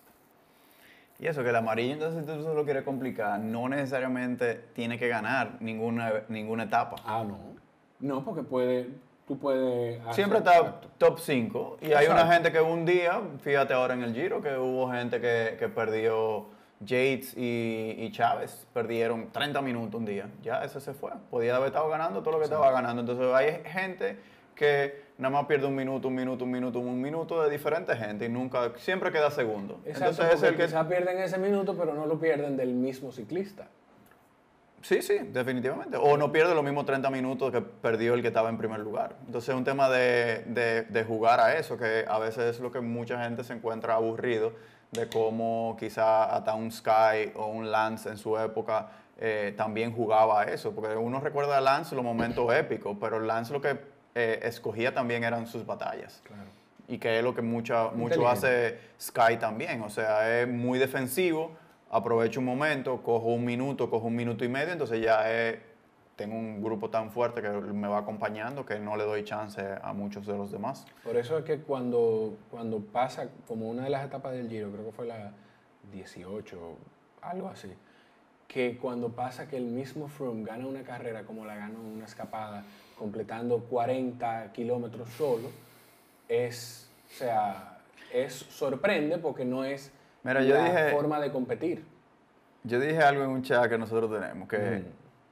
Y eso, que el amarillo, entonces, si tú se lo quieres complicar, no necesariamente tiene que ganar ninguna, ninguna etapa. ah, no. No, porque puede, tú puedes... hacer- Siempre está Exacto. top cinco. Y hay Exacto. una gente que un día, fíjate ahora en el Giro, que hubo gente que, que perdió, Yates y, y Chávez, perdieron treinta minutos un día. Ya, ese se fue. Podía haber estado ganando todo lo que estaba ganando. Entonces hay gente que nada más pierde un minuto, un minuto, un minuto, un minuto de diferente gente y nunca, siempre queda segundo. Exacto, Entonces es porque el que... quizás pierden ese minuto, pero no lo pierden del mismo ciclista. Sí, sí, definitivamente. O no pierde los mismos treinta minutos que perdió el que estaba en primer lugar. Entonces es un tema de, de, de jugar a eso, que a veces es lo que mucha gente se encuentra aburrido, de cómo quizá hasta un Sky o un Lance en su época eh, también jugaba a eso. Porque uno recuerda a Lance los momentos épicos, pero Lance lo que eh, escogía también eran sus batallas. Claro. Y que es lo que mucha, mucho Inteligente. hace Sky también. O sea, es muy defensivo, aprovecho un momento, cojo un minuto, cojo un minuto y medio, entonces ya es, tengo un grupo tan fuerte que me va acompañando que no le doy chance a muchos de los demás. Por eso es que cuando, cuando pasa, como una de las etapas del Giro, creo que fue la dieciocho, algo así, que cuando pasa que el mismo Froome gana una carrera como la ganó en una escapada, completando cuarenta kilómetros solo, es, o sea, es sorprende porque no es Mira, yo la dije- forma de competir. Yo dije algo en un chat que nosotros tenemos, que Mm.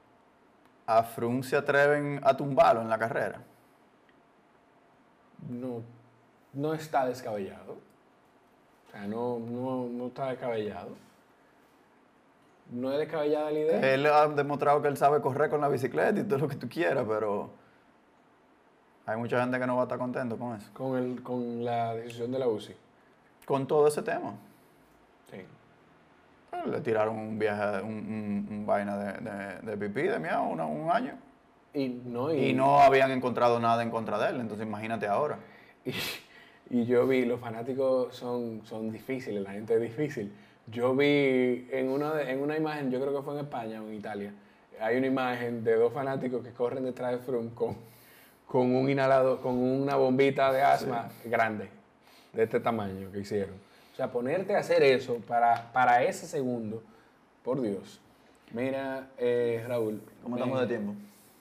a Froome se atreven a tumbarlo en la carrera. No, no está descabellado. O sea, no, no, no está descabellado. No es descabellada la idea. Él ha demostrado que él sabe correr con la bicicleta y todo lo que tú quieras, pero hay mucha gente que no va a estar contento con eso. Con, el, con la decisión de la U C I. Con todo ese tema. Sí. Le tiraron un viaje, un, un- un vaina de, de, de pipí, de miau, una- un año. Y no, y, Y no habían encontrado nada en contra de él, entonces imagínate ahora. y, y yo vi, los fanáticos son, son difíciles, la gente es difícil. Yo vi en una, de- en una imagen, yo creo que fue en España o en Italia, hay una imagen de dos fanáticos que corren detrás de Froome con, con un inhalador, con una bombita de asma grande, de este tamaño que hicieron. O sea, ponerte a hacer eso para, para ese segundo, por Dios. Mira, eh, Raúl. ¿Cómo me- estamos de tiempo?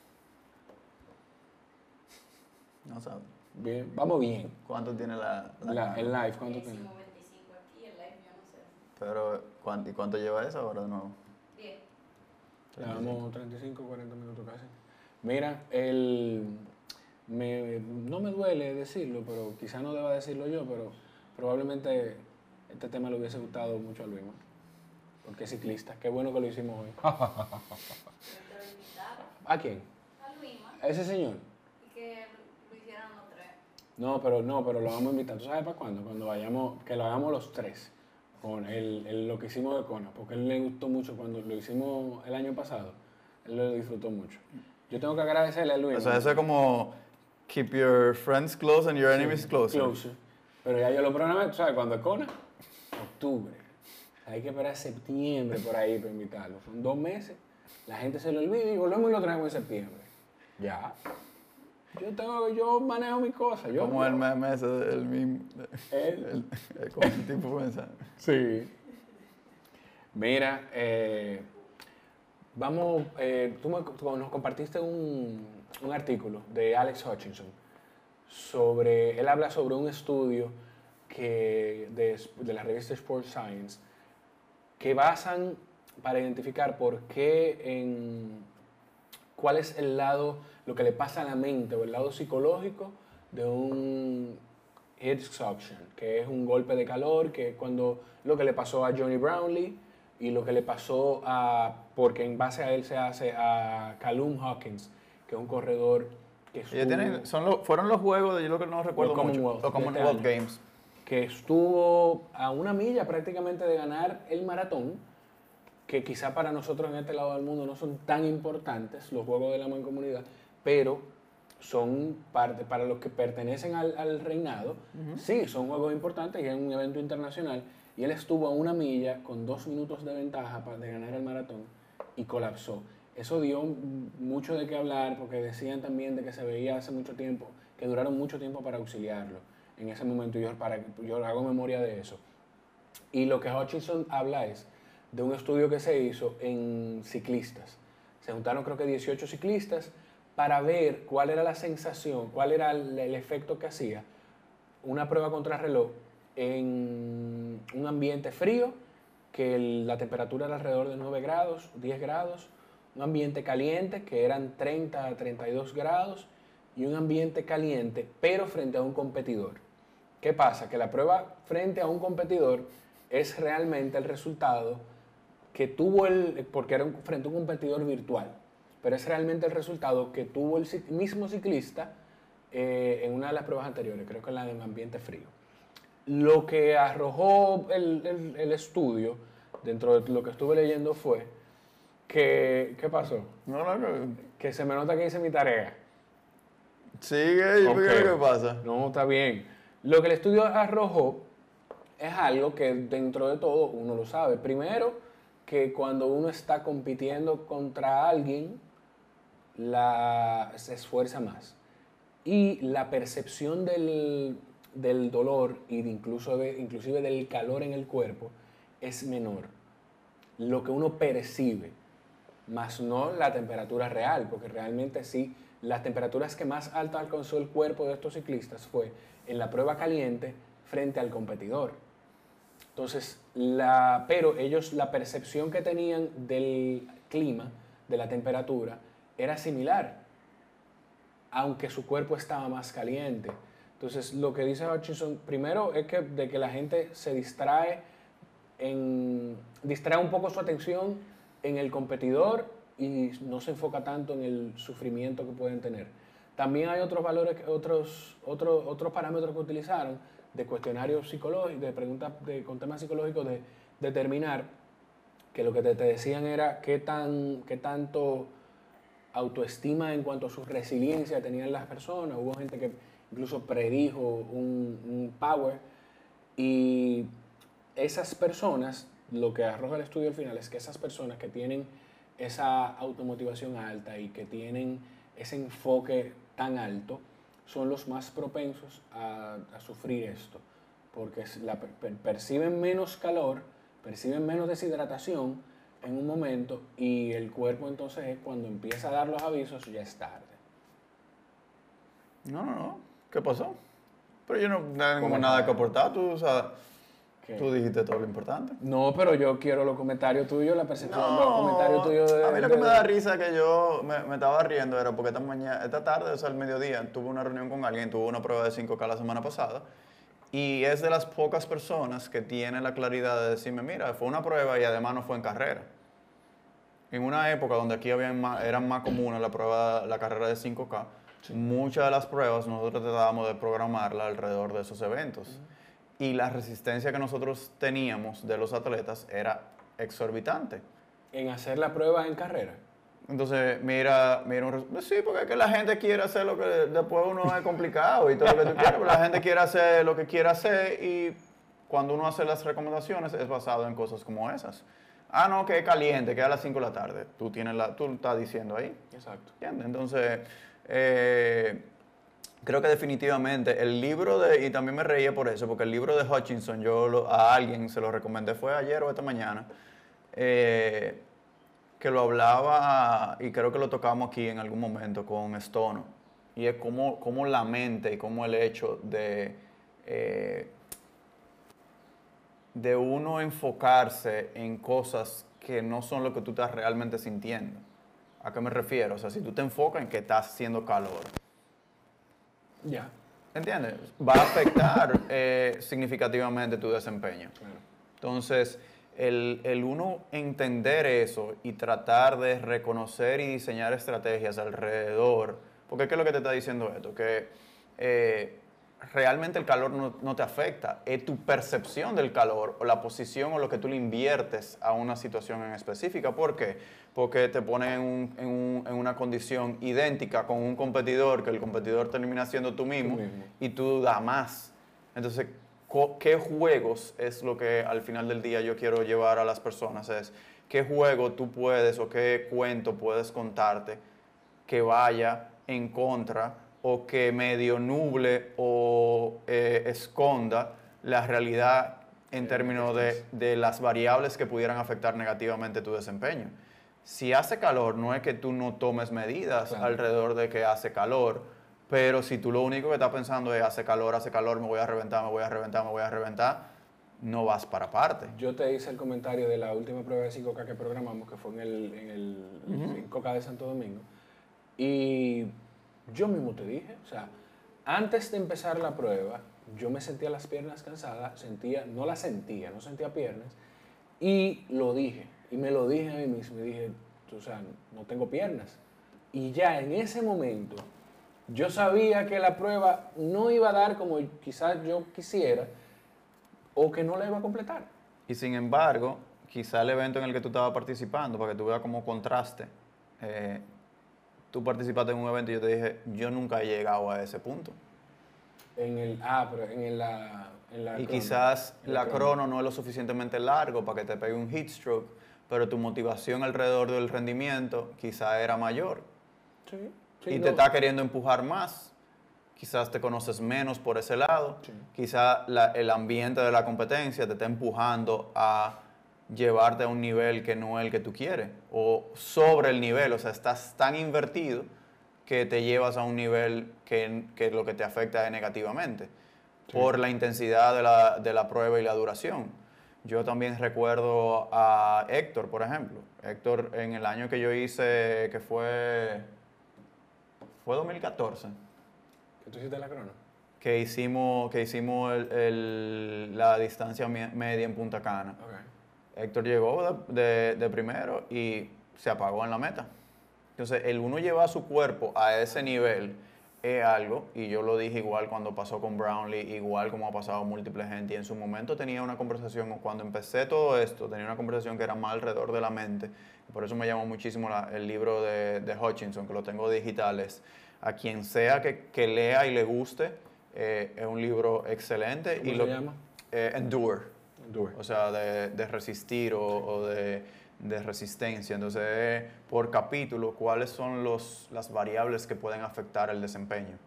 No sabes. Bien, vamos bien. ¿Cuánto tiene la, la La- cámara? el live, ¿cuánto Décimo tenemos? veinticinco aquí, el live yo no sé. Pero, ¿cuánto, ¿y cuánto lleva eso ahora de nuevo? Bien. Llevamos treinta y cinco, cuarenta minutos casi. Mira, el, me- no me duele decirlo, pero quizá no deba decirlo yo, pero probablemente este tema le hubiese gustado mucho a Luisma, porque es ciclista. Qué bueno que lo hicimos hoy. Yo te lo invitaron ¿A quién? a Luima ¿A ese señor? y que lo hicieran los tres. No, pero no, pero lo vamos a invitar. ¿Tú sabes para cuándo? Cuando vayamos, que lo hagamos los tres, con el, el- lo que hicimos de Kona, porque a él le gustó mucho cuando lo hicimos el año pasado. Él lo disfrutó mucho. Yo tengo que agradecerle a Luis. O sea, eso es como keep your friends close and your enemies Sí, closer. closer. Pero ya yo lo programé, ¿sabes? Cuando es Kona, octubre. Hay que esperar septiembre por ahí para invitarlo. Son dos meses, la gente se lo olvida y volvemos y lo traemos en septiembre. Ya. Yo tengo, yo manejo mis cosas. Yo, Como yo, el meme ese, el mismo. Él. El, el, como el tipo de mensaje. Sí. Mira, eh, vamos, eh, tú, me, tú nos compartiste un, un artículo de Alex Hutchinson sobre, él habla sobre un estudio que de, de la revista Sports Science que basan para identificar por qué en cuál es el lado, lo que le pasa a la mente o el lado psicológico de un heat exhaustion, que es un golpe de calor, que es cuando lo que le pasó a Johnny Brownlee y lo que le pasó a, porque en base a él se hace a Callum Hawkins, que es un corredor que estuvo, Ellos tienen, son los, fueron los juegos de yo lo que no recuerdo Los mucho, Commonwealth, los de este Commonwealth año. Games. que estuvo a una milla prácticamente de ganar el maratón, que quizá para nosotros en este lado del mundo no son tan importantes los Juegos de la Mancomunidad, pero son parte, para los que pertenecen al, al reinado, uh-huh. sí, son juegos importantes y es un evento internacional, y él estuvo a una milla con dos minutos de ventaja para, de ganar el maratón y colapsó. Eso dio mucho de qué hablar porque decían también de que se veía hace mucho tiempo, que duraron mucho tiempo para auxiliarlo. En ese momento yo, para, yo hago memoria de eso. Y lo que Hutchinson habla es de un estudio que se hizo en ciclistas. Se juntaron creo que dieciocho ciclistas para ver cuál era la sensación, cuál era el, el efecto que hacía una prueba contrarreloj en un ambiente frío, que el, la temperatura era alrededor de nueve grados, diez grados, un ambiente caliente que eran treinta a treinta y dos grados y un ambiente caliente pero frente a un competidor. ¿Qué pasa? Que la prueba frente a un competidor es realmente el resultado que tuvo el, porque era un, frente a un competidor virtual, pero es realmente el resultado que tuvo el mismo ciclista eh, en una de las pruebas anteriores, creo que en la de ambiente frío. Lo que arrojó el, el, el estudio, dentro de lo que estuve leyendo, fue que, ¿qué pasó? No, no, no. Que se me nota que hice mi tarea. Sigue, ¿y Okay. qué pasa? No, está bien. Lo que el estudio arrojó es algo que dentro de todo uno lo sabe. Primero, que cuando uno está compitiendo contra alguien, la, se esfuerza más. Y la percepción del, del dolor y de incluso de, inclusive del calor en el cuerpo es menor. Lo que uno percibe, más no la temperatura real, porque realmente sí, las temperaturas que más alta alcanzó el cuerpo de estos ciclistas fue en la prueba caliente frente al competidor. Entonces, la, pero ellos, la percepción que tenían del clima, de la temperatura, era similar, aunque su cuerpo estaba más caliente. Entonces, lo que dice Hutchinson, primero es que, de que la gente se distrae, en, distrae un poco su atención en el competidor y no se enfoca tanto en el sufrimiento que pueden tener. También hay otros valores, otros, otros, otros parámetros que utilizaron de cuestionarios psicológicos, de preguntas de, con temas psicológicos, de determinar que lo que te, te decían era qué, tan, qué tanto autoestima en cuanto a su resiliencia tenían las personas. Hubo gente que incluso predijo un, un power, y esas personas, lo que arroja el estudio al final es que esas personas que tienen esa automotivación alta y que tienen ese enfoque tan alto son los más propensos a, a sufrir esto, porque la, per, perciben menos calor, perciben menos deshidratación en un momento, y el cuerpo entonces cuando empieza a dar los avisos ya es tarde. No, no, no. ¿Qué pasó? Pero yo no tengo nada que aportar, tú, o sea, ¿qué? Tú dijiste todo lo importante. No, pero yo quiero los comentarios tuyos, la percepción, no, los comentarios tuyos de... A mí lo que me da risa es que yo me, me estaba riendo era porque esta mañana, esta tarde, o sea, al mediodía, tuve una reunión con alguien, tuve una prueba de cinco K la semana pasada, y es de las pocas personas que tiene la claridad de decirme, mira, fue una prueba y además no fue en carrera. En una época donde aquí habían más, eran más comunes la prueba, la carrera de cinco K, sí. Muchas de las pruebas nosotros tratábamos de programarla alrededor de esos eventos. Uh-huh. Y la resistencia que nosotros teníamos de los atletas era exorbitante. ¿En hacer la prueba en carrera? Entonces, mira, mira un resu- sí, porque es que la gente quiere hacer lo que después uno es complicado y todo lo que tú quieres, pero la gente quiere hacer lo que quiere hacer y cuando uno hace las recomendaciones es basado en cosas como esas. Ah, no, que es caliente, que es a las cinco de la tarde. Tú, tienes la, tú estás diciendo ahí. Exacto. ¿Entiendes? Entonces, eh, creo que definitivamente el libro de, y también me reía por eso, porque el libro de Hutchinson, yo lo- a alguien se lo recomendé, fue ayer o esta mañana, eh, que lo hablaba, y creo que lo tocamos aquí en algún momento con Stono, y es cómo, cómo la mente y cómo el hecho de, eh, de uno enfocarse en cosas que no son lo que tú estás realmente sintiendo. ¿A qué me refiero? O sea, si tú te enfocas en que está haciendo calor, Ya. ¿entiendes? Va a afectar eh, significativamente tu desempeño. Claro. Entonces, el, el uno entender eso y tratar de reconocer y diseñar estrategias alrededor, porque ¿qué es lo que te está diciendo esto? Que eh, realmente el calor no, no te afecta, es tu percepción del calor o la posición o lo que tú le inviertes a una situación en específica. ¿Por qué? Porque te ponen en, un- en un- en una condición idéntica con un competidor, que el competidor termina siendo tú mismo, Tú mismo. y tú das más. Entonces, co- ¿qué juegos es lo que al final del día yo quiero llevar a las personas? Es qué juego tú puedes o qué cuento puedes contarte que vaya en contra o que medio nuble o eh, esconda la realidad en Eh, términos que de, estás. de las variables que pudieran afectar negativamente tu desempeño. Si hace calor, no es que tú no tomes medidas Claro. alrededor de que hace calor, pero si tú lo único que estás pensando es hace calor, hace calor, me voy a reventar, me voy a reventar, me voy a reventar, no vas para parte. Yo te hice el comentario de la última prueba de cinco K que programamos, que fue en el, en el cinco K de Santo Domingo. Y yo mismo te dije, o sea, antes de empezar la prueba, yo me sentía las piernas cansadas, sentía, no las sentía, no sentía piernas, y lo dije, y me lo dije a mí mismo, y dije, o sea, no tengo piernas. Y ya en ese momento, yo sabía que la prueba no iba a dar como quizás yo quisiera, o que no la iba a completar. Y sin embargo, quizá el evento en el que tú estabas participando, para que tú veas como contraste, eh, tú participaste en un evento y yo te dije, yo nunca he llegado a ese punto. En el, ah, pero en el, la, en la Y crono, quizás en la crono no es lo suficientemente largo para que te pegue un heat stroke, pero tu motivación alrededor del rendimiento quizá era mayor. Sí, sí, Y no. te está queriendo empujar más. Quizás te conoces menos por ese lado. Sí. Quizás el ambiente de la competencia te está empujando a llevarte a un nivel que no es el que tú quieres. O sobre el nivel. O sea, estás tan invertido que te llevas a un nivel que, que lo que te afecta es negativamente. Sí. Por la intensidad de la, de la prueba y la duración. Yo también recuerdo a Héctor, por ejemplo. Héctor, en el año que yo hice, que fue, fue dos mil catorce, ¿Que tú hiciste la crono? que hicimos, que hicimos el- el- la distancia me- media en Punta Cana. Ok. Héctor llegó de, de- de primero y se apagó en la meta. Entonces, el uno lleva su cuerpo a ese nivel es algo, y yo lo dije igual cuando pasó con Brownlee, igual como ha pasado múltiple gente, y en su momento tenía una conversación, cuando empecé todo esto, tenía una conversación que era más alrededor de la mente, y por eso me llamó muchísimo la- el libro de, de Hutchinson, que lo tengo digitales. A quien sea que, que lea y le guste, eh, es un libro excelente. ¿Cómo y se lo, llama? eh, Endure. Endure. O sea, de, de resistir o, o de, de resistencia. Entonces, eh, por capítulo, cuáles son los, las variables que pueden afectar el desempeño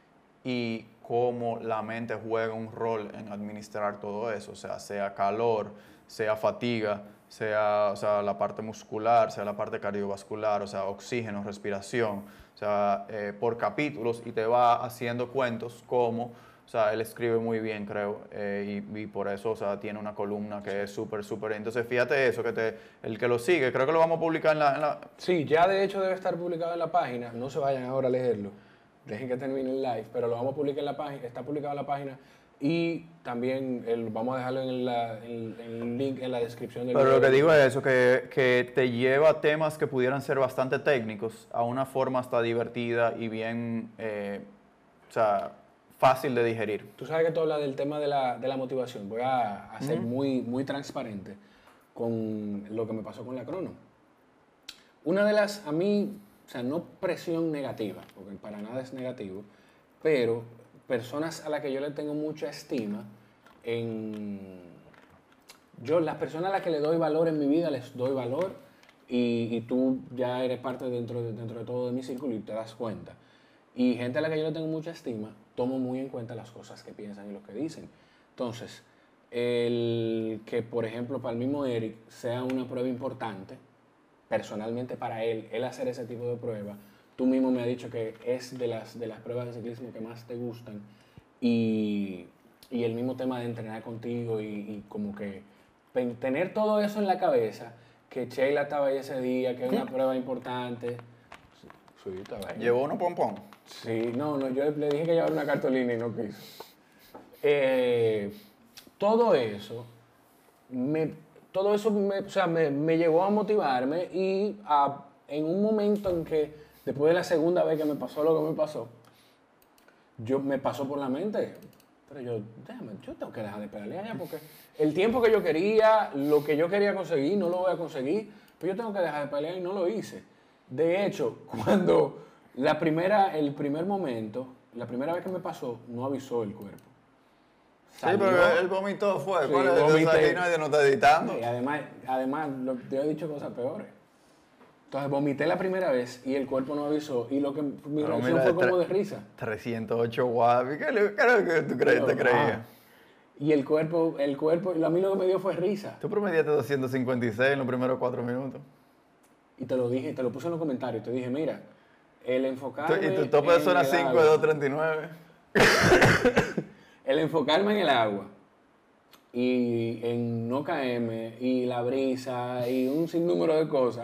y cómo la mente juega un rol en administrar todo eso. O sea, sea calor, sea fatiga, sea, o sea la parte muscular, sea la parte cardiovascular, o sea, oxígeno, respiración, o sea, eh, por capítulos, y te va haciendo cuentos como... O sea, él escribe muy bien, creo, eh, y, y por eso, o sea, tiene una columna que es súper, súper... Entonces, fíjate eso, que te, el que lo sigue, creo que lo vamos a publicar en la... en la- Sí, ya de hecho debe estar publicado en la página. No se vayan ahora a leerlo. Dejen que termine el live, pero lo vamos a publicar en la página. Está publicado en la página. Y también el- vamos a dejarlo en, la, en- en el link en la descripción del Pero lo video. que digo es eso, que, que te lleva temas que pudieran ser bastante técnicos a una forma hasta divertida y bien, eh, o sea, fácil de digerir. Tú sabes que tú hablas del tema de la, de la motivación. Voy a, a ser muy, muy transparente con lo que me pasó con la crono. una de las, a mí, o sea, no presión negativa, porque para nada es negativo, pero personas a las que yo le tengo mucha estima, en, yo, las personas a las que le doy valor en mi vida, les doy valor, y, y tú ya eres parte dentro de, dentro de todo de mi círculo y te das cuenta. Y gente a la que yo le tengo mucha estima, tomo muy en cuenta las cosas que piensan y lo que dicen. Entonces, el que, por ejemplo, para el mismo Eric sea una prueba importante, personalmente para él, él hacer ese tipo de prueba, tú mismo me has dicho que es de las, de las pruebas de ciclismo que más te gustan, y, y el mismo tema de entrenar contigo y, y como que pen- tener todo eso en la cabeza, que Sheila estaba ahí ese día, que es una prueba importante. Sí, sí, estaba ahí. ¿Llevó uno pompón? Sí, no, no, yo le dije que llevara una cartulina y no quiso. Eh, todo eso, me, todo eso me, o sea, me, me llevó a motivarme y a, en un momento en que, después de la segunda vez que me pasó lo que me pasó, yo me pasó por la mente, pero yo, déjame, yo tengo que dejar de pedalear ya porque el tiempo que yo quería, lo que yo quería conseguir, no lo voy a conseguir, pero yo tengo que dejar de pedalear y no lo hice. De hecho, cuando la primera, el primer momento, la primera vez que me pasó, no avisó el cuerpo. Sí, Salió. pero él vomitó fue. Sí, ¿Cuál es? vomité. O sea, aquí nadie nos está editando. Y además, además lo- yo he dicho cosas peores. Entonces vomité la primera vez y el cuerpo no avisó y lo que mi Pero reacción mira, fue como tra- de risa. trescientos ocho watts. ¿Qué le- qué era lo que tú crees, te Ah. creías? Y el cuerpo, el cuerpo, a mí lo que me dio fue risa. Tú promediaste doscientos cincuenta y seis en los primeros cuatro minutos. Y te lo dije, te lo puse en los comentarios. Te dije, mira, el Tú- enfocarme y tu tope de en zona el cinco agua, es dos treinta y nueve. el enfocarme en el agua y en no caerme y la brisa y un sinnúmero de cosas,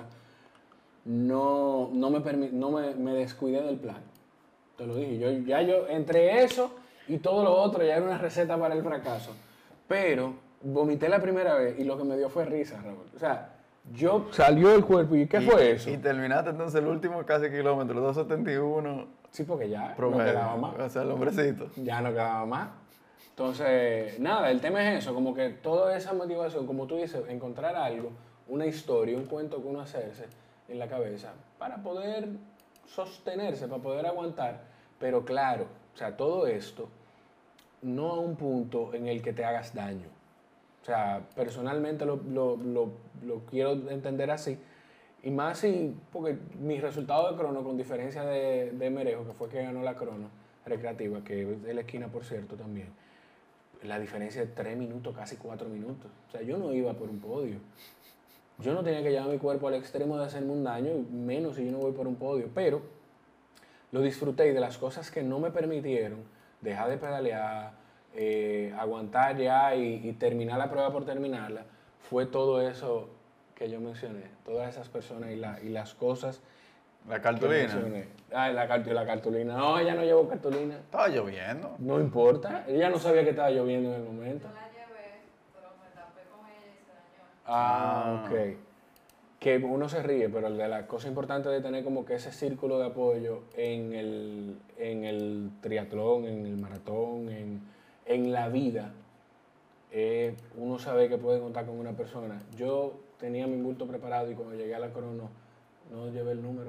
no, no, me, permi- no me, me descuidé del plan. Te lo dije. Yo, ya yo, entre eso y todo lo otro, ya era una receta para el fracaso. Pero vomité la primera vez y lo que me dio fue risa, Raúl. O sea, yo salió del cuerpo y ¿qué Y- fue eso? Y terminaste entonces el último casi kilómetro, dos setenta y uno Sí, porque ya no promedio. quedaba más. O sea, el hombrecito. Ya no quedaba más. Entonces, nada, el tema es eso, como que toda esa motivación, como tú dices, encontrar algo, una historia, un cuento que uno hacerse en la cabeza para poder sostenerse, para poder aguantar. Pero claro, o sea, todo esto no a un punto en el que te hagas daño. O sea, personalmente lo, lo, lo, lo quiero entender así. Y más si, porque mi resultado de crono, con diferencia de, de Merejo, que fue que ganó la crono recreativa, que es de la esquina, por cierto, también, la diferencia de tres minutos, casi cuatro minutos. O sea, yo no iba por un podio. Yo no tenía que llevar mi cuerpo al extremo de hacerme un daño, menos si yo no voy por un podio. Pero lo disfruté y de las cosas que no me permitieron dejar de pedalear, eh, aguantar ya y, y terminar la prueba por terminarla, fue todo eso que yo mencioné, todas esas personas y, la, y las cosas La que cartulina. mencioné. Ay, la, cart- la cartulina. No, ella no llevó cartulina. Estaba lloviendo. No importa. Ella no sabía que estaba lloviendo en el momento. Yo la llevé, pero me tapé con ella y se dañó. Ah, Ah. ok. Que uno se ríe, pero de la cosa importante de tener como que ese círculo de apoyo en el, en el triatlón, en el maratón, en, en la vida, eh, uno sabe que puede contar con una persona. Yo tenía mi bulto preparado y cuando llegué a la crono no llevé el número.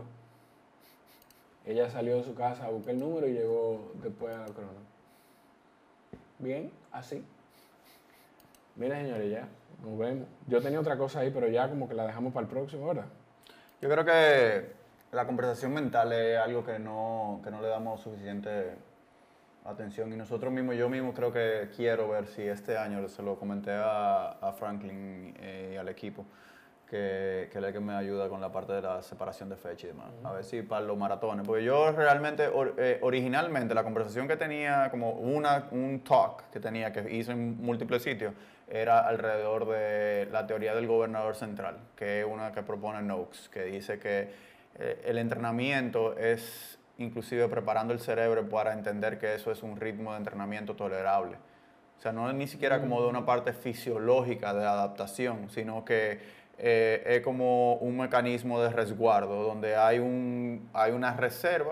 Ella salió de su casa, busqué el número y llegó después a la crono. Bien, así. Mira, señores, ya, nos vemos. Yo tenía otra cosa ahí, pero ya como que la dejamos para el próximo, ¿verdad? Yo creo que la conversación mental es algo que no, que no le damos suficiente atención y nosotros mismos, yo mismo creo que quiero ver si este año, se lo comenté a, a Franklin eh, y al equipo, que, que es el que me ayuda con la parte de la separación de fecha y demás, a ver si para los maratones, porque yo realmente, or- eh, originalmente, la conversación que tenía, como una, un talk que tenía, que hice en múltiples sitios, era alrededor de la teoría del gobernador central, que es una que propone Noakes, que dice que eh, el entrenamiento es inclusive preparando el cerebro para entender que eso es un ritmo de entrenamiento tolerable. O sea, no es ni siquiera como de una parte fisiológica de adaptación, sino que eh, es como un mecanismo de resguardo, donde hay, un, hay una reserva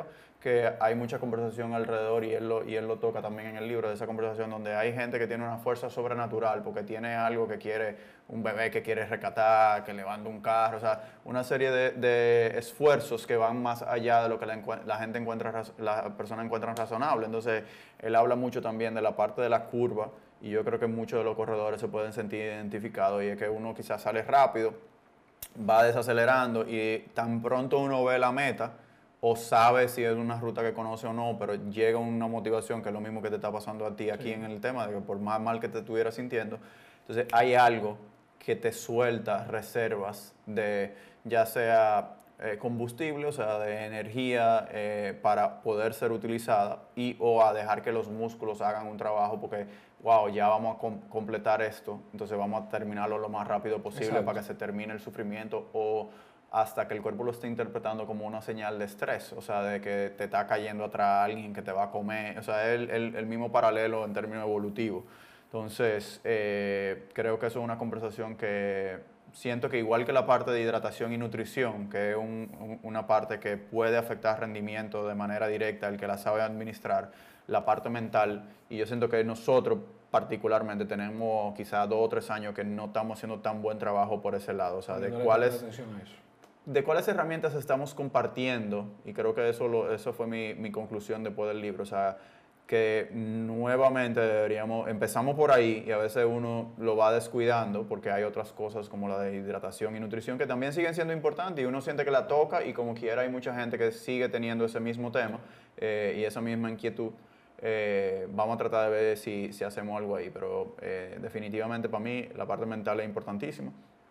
que hay mucha conversación alrededor, y él, lo, y él lo toca también en el libro, de esa conversación donde hay gente que tiene una fuerza sobrenatural porque tiene algo que quiere, un bebé que quiere rescatar, que levanta un carro, o sea, una serie de, de esfuerzos que van más allá de lo que la, la gente encuentra, la persona encuentra razonable. Entonces, él habla mucho también de la parte de la curva, y yo creo que muchos de los corredores se pueden sentir identificados, y es que uno quizás sale rápido, va desacelerando, y tan pronto uno ve la meta, o sabe si es una ruta que conoce o no, pero llega una motivación, que es lo mismo que te está pasando a ti aquí, sí, en el tema, de que por más mal que te estuvieras sintiendo, entonces hay algo que te suelta reservas de, ya sea eh, combustible, o sea, de energía eh, para poder ser utilizada, y o a dejar que los músculos hagan un trabajo, porque, wow, ya vamos a com completar esto, entonces vamos a terminarlo lo más rápido posible. Exacto. Para que se termine el sufrimiento, o hasta que el cuerpo lo esté interpretando como una señal de estrés, o sea, de que te está cayendo atrás alguien que te va a comer, o sea, es el, el, el mismo paralelo en términos evolutivos. Entonces, eh, creo que eso es una conversación que siento que, igual que la parte de hidratación y nutrición, que es un, un, una parte que puede afectar rendimiento de manera directa, el que la sabe administrar, la parte mental, y yo siento que nosotros particularmente tenemos quizás dos o tres años que no estamos haciendo tan buen trabajo por ese lado, o sea, de cuáles... de cuáles herramientas estamos compartiendo, y creo que eso, lo, eso fue mi, mi conclusión después del libro, o sea, que nuevamente deberíamos, empezamos por ahí, y a veces uno lo va descuidando porque hay otras cosas como la de hidratación y nutrición que también siguen siendo importantes, y uno siente que la toca, y como quiera hay mucha gente que sigue teniendo ese mismo tema eh, y esa misma inquietud. Eh, vamos a tratar de ver si, si hacemos algo ahí, pero eh, definitivamente para mí la parte mental es importantísima,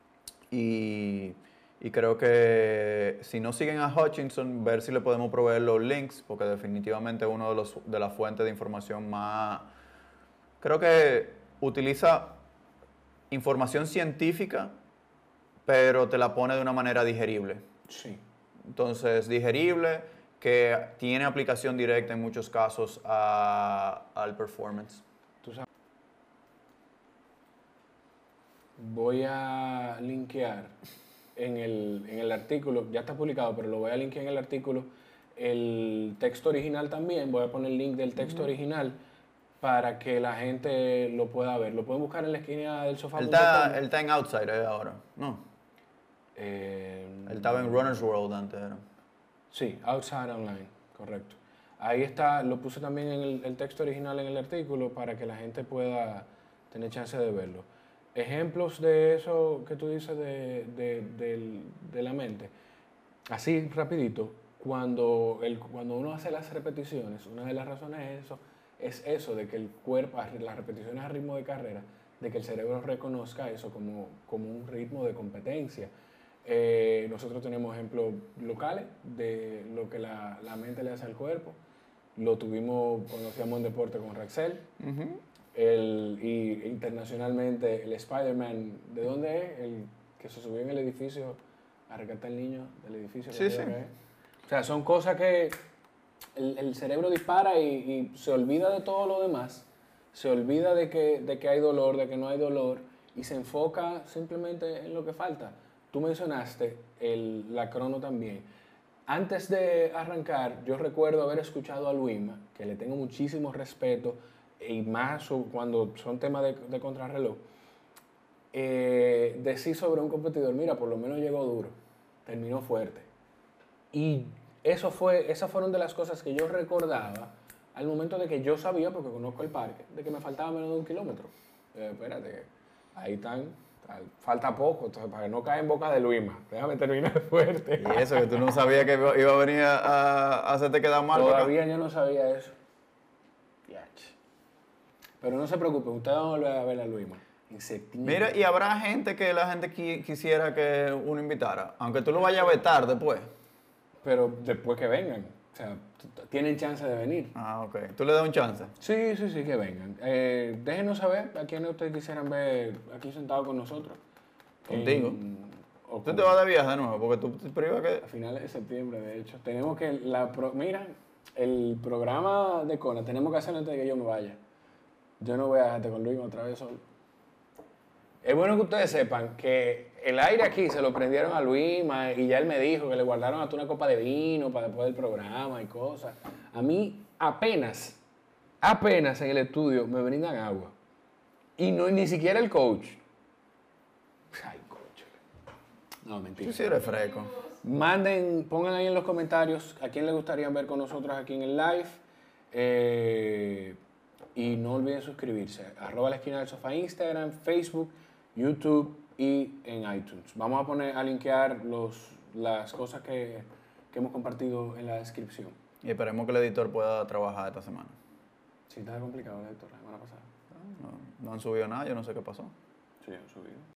y... Y creo que si no siguen a Hutchinson, ver si le podemos proveer los links, porque definitivamente es uno de, los, de las fuentes de información más... Creo que utiliza información científica, pero te la pone de una manera digerible. Sí. Entonces, digerible, que tiene aplicación directa en muchos casos a, al performance. ¿Tú sabes? Voy a linkear en el, en el artículo, ya está publicado, pero lo voy a linkear en el artículo, el texto original también. Voy a poner el link del texto uh-huh. original para que la gente lo pueda ver. Lo pueden buscar en la esquina del sofá. Él está, él está en Outside eh, ahora, ¿no? Eh, él estaba en Runner's World antes. ¿No? Sí, Outside Online, correcto. Ahí está, lo puse también en el, el texto original en el artículo para que la gente pueda tener chance de verlo. Ejemplos de eso que tú dices de, de, de, de la mente. Así, rapidito, cuando, el, cuando uno hace las repeticiones, una de las razones es eso, es eso de que el cuerpo, las repeticiones a ritmo de carrera, de que el cerebro reconozca eso como, como un ritmo de competencia. Eh, nosotros tenemos ejemplos locales de lo que la, la mente le hace al cuerpo. Lo tuvimos cuando hacíamos un deporte con Rexel. Uh-huh. El, y internacionalmente el Spider-Man, ¿de dónde es? El que se subió en el edificio a rescatar al niño del edificio. Sí, sí. O sea, son cosas que el, el cerebro dispara y, y se olvida de todo lo demás, se olvida de que, de que hay dolor, de que no hay dolor, y se enfoca simplemente en lo que falta. Tú mencionaste el, la crono también. Antes de arrancar, yo recuerdo haber escuchado a Luima, que le tengo muchísimo respeto, y más cuando son temas de, de contrarreloj, eh, decir sobre un competidor, mira, por lo menos llegó duro, terminó fuerte. Y eso fue, esas fueron de las cosas que yo recordaba al momento de que yo sabía, porque conozco el parque, de que me faltaba menos de un kilómetro. Eh, espérate, ahí están, falta poco, entonces para que no caer en boca de Luima, déjame terminar fuerte. Y eso, que tú no sabías que iba a venir a, a hacerte quedar mal. Todavía yo no sabía eso. Pero no se preocupe, ustedes van a volver a ver a Luima. Mira, y habrá gente que la gente qui quisiera que uno invitara, aunque tú lo vayas a vetar después. Pero después que vengan, o sea, tienen chance de venir. Ah, ok. ¿Tú le das un chance? Sí, sí, sí, que vengan. Eh, déjenos saber a quiénes ustedes quisieran ver aquí sentados con nosotros. Contigo. En, ¿Tú con... te vas de viaje de nuevo? Porque tú te privas que... A finales de septiembre, de hecho. Tenemos que... La pro... Mira, el programa de Kona tenemos que hacerlo antes de que yo me vaya. Yo no voy a dejarte con Luis otra vez solo. Es bueno que ustedes sepan que el aire aquí se lo prendieron a Luisma y ya él me dijo que le guardaron hasta una copa de vino para después del programa y cosas. A mí apenas, apenas en el estudio me brindan agua. Y no ni siquiera el coach. Ay, coach. No, mentira. Tú sí eres fresco. Manden, pongan ahí en los comentarios a quién le gustaría ver con nosotros aquí en el live. Eh, y no olviden suscribirse. Arroba la esquina del sofá, Instagram, Facebook, YouTube y en iTunes. Vamos a poner a linkear los, las cosas que, que hemos compartido en la descripción. Y esperemos que el editor pueda trabajar esta semana. Sí, está complicado el editor la semana pasada. No, no han subido nada, yo no sé qué pasó. Sí, han subido.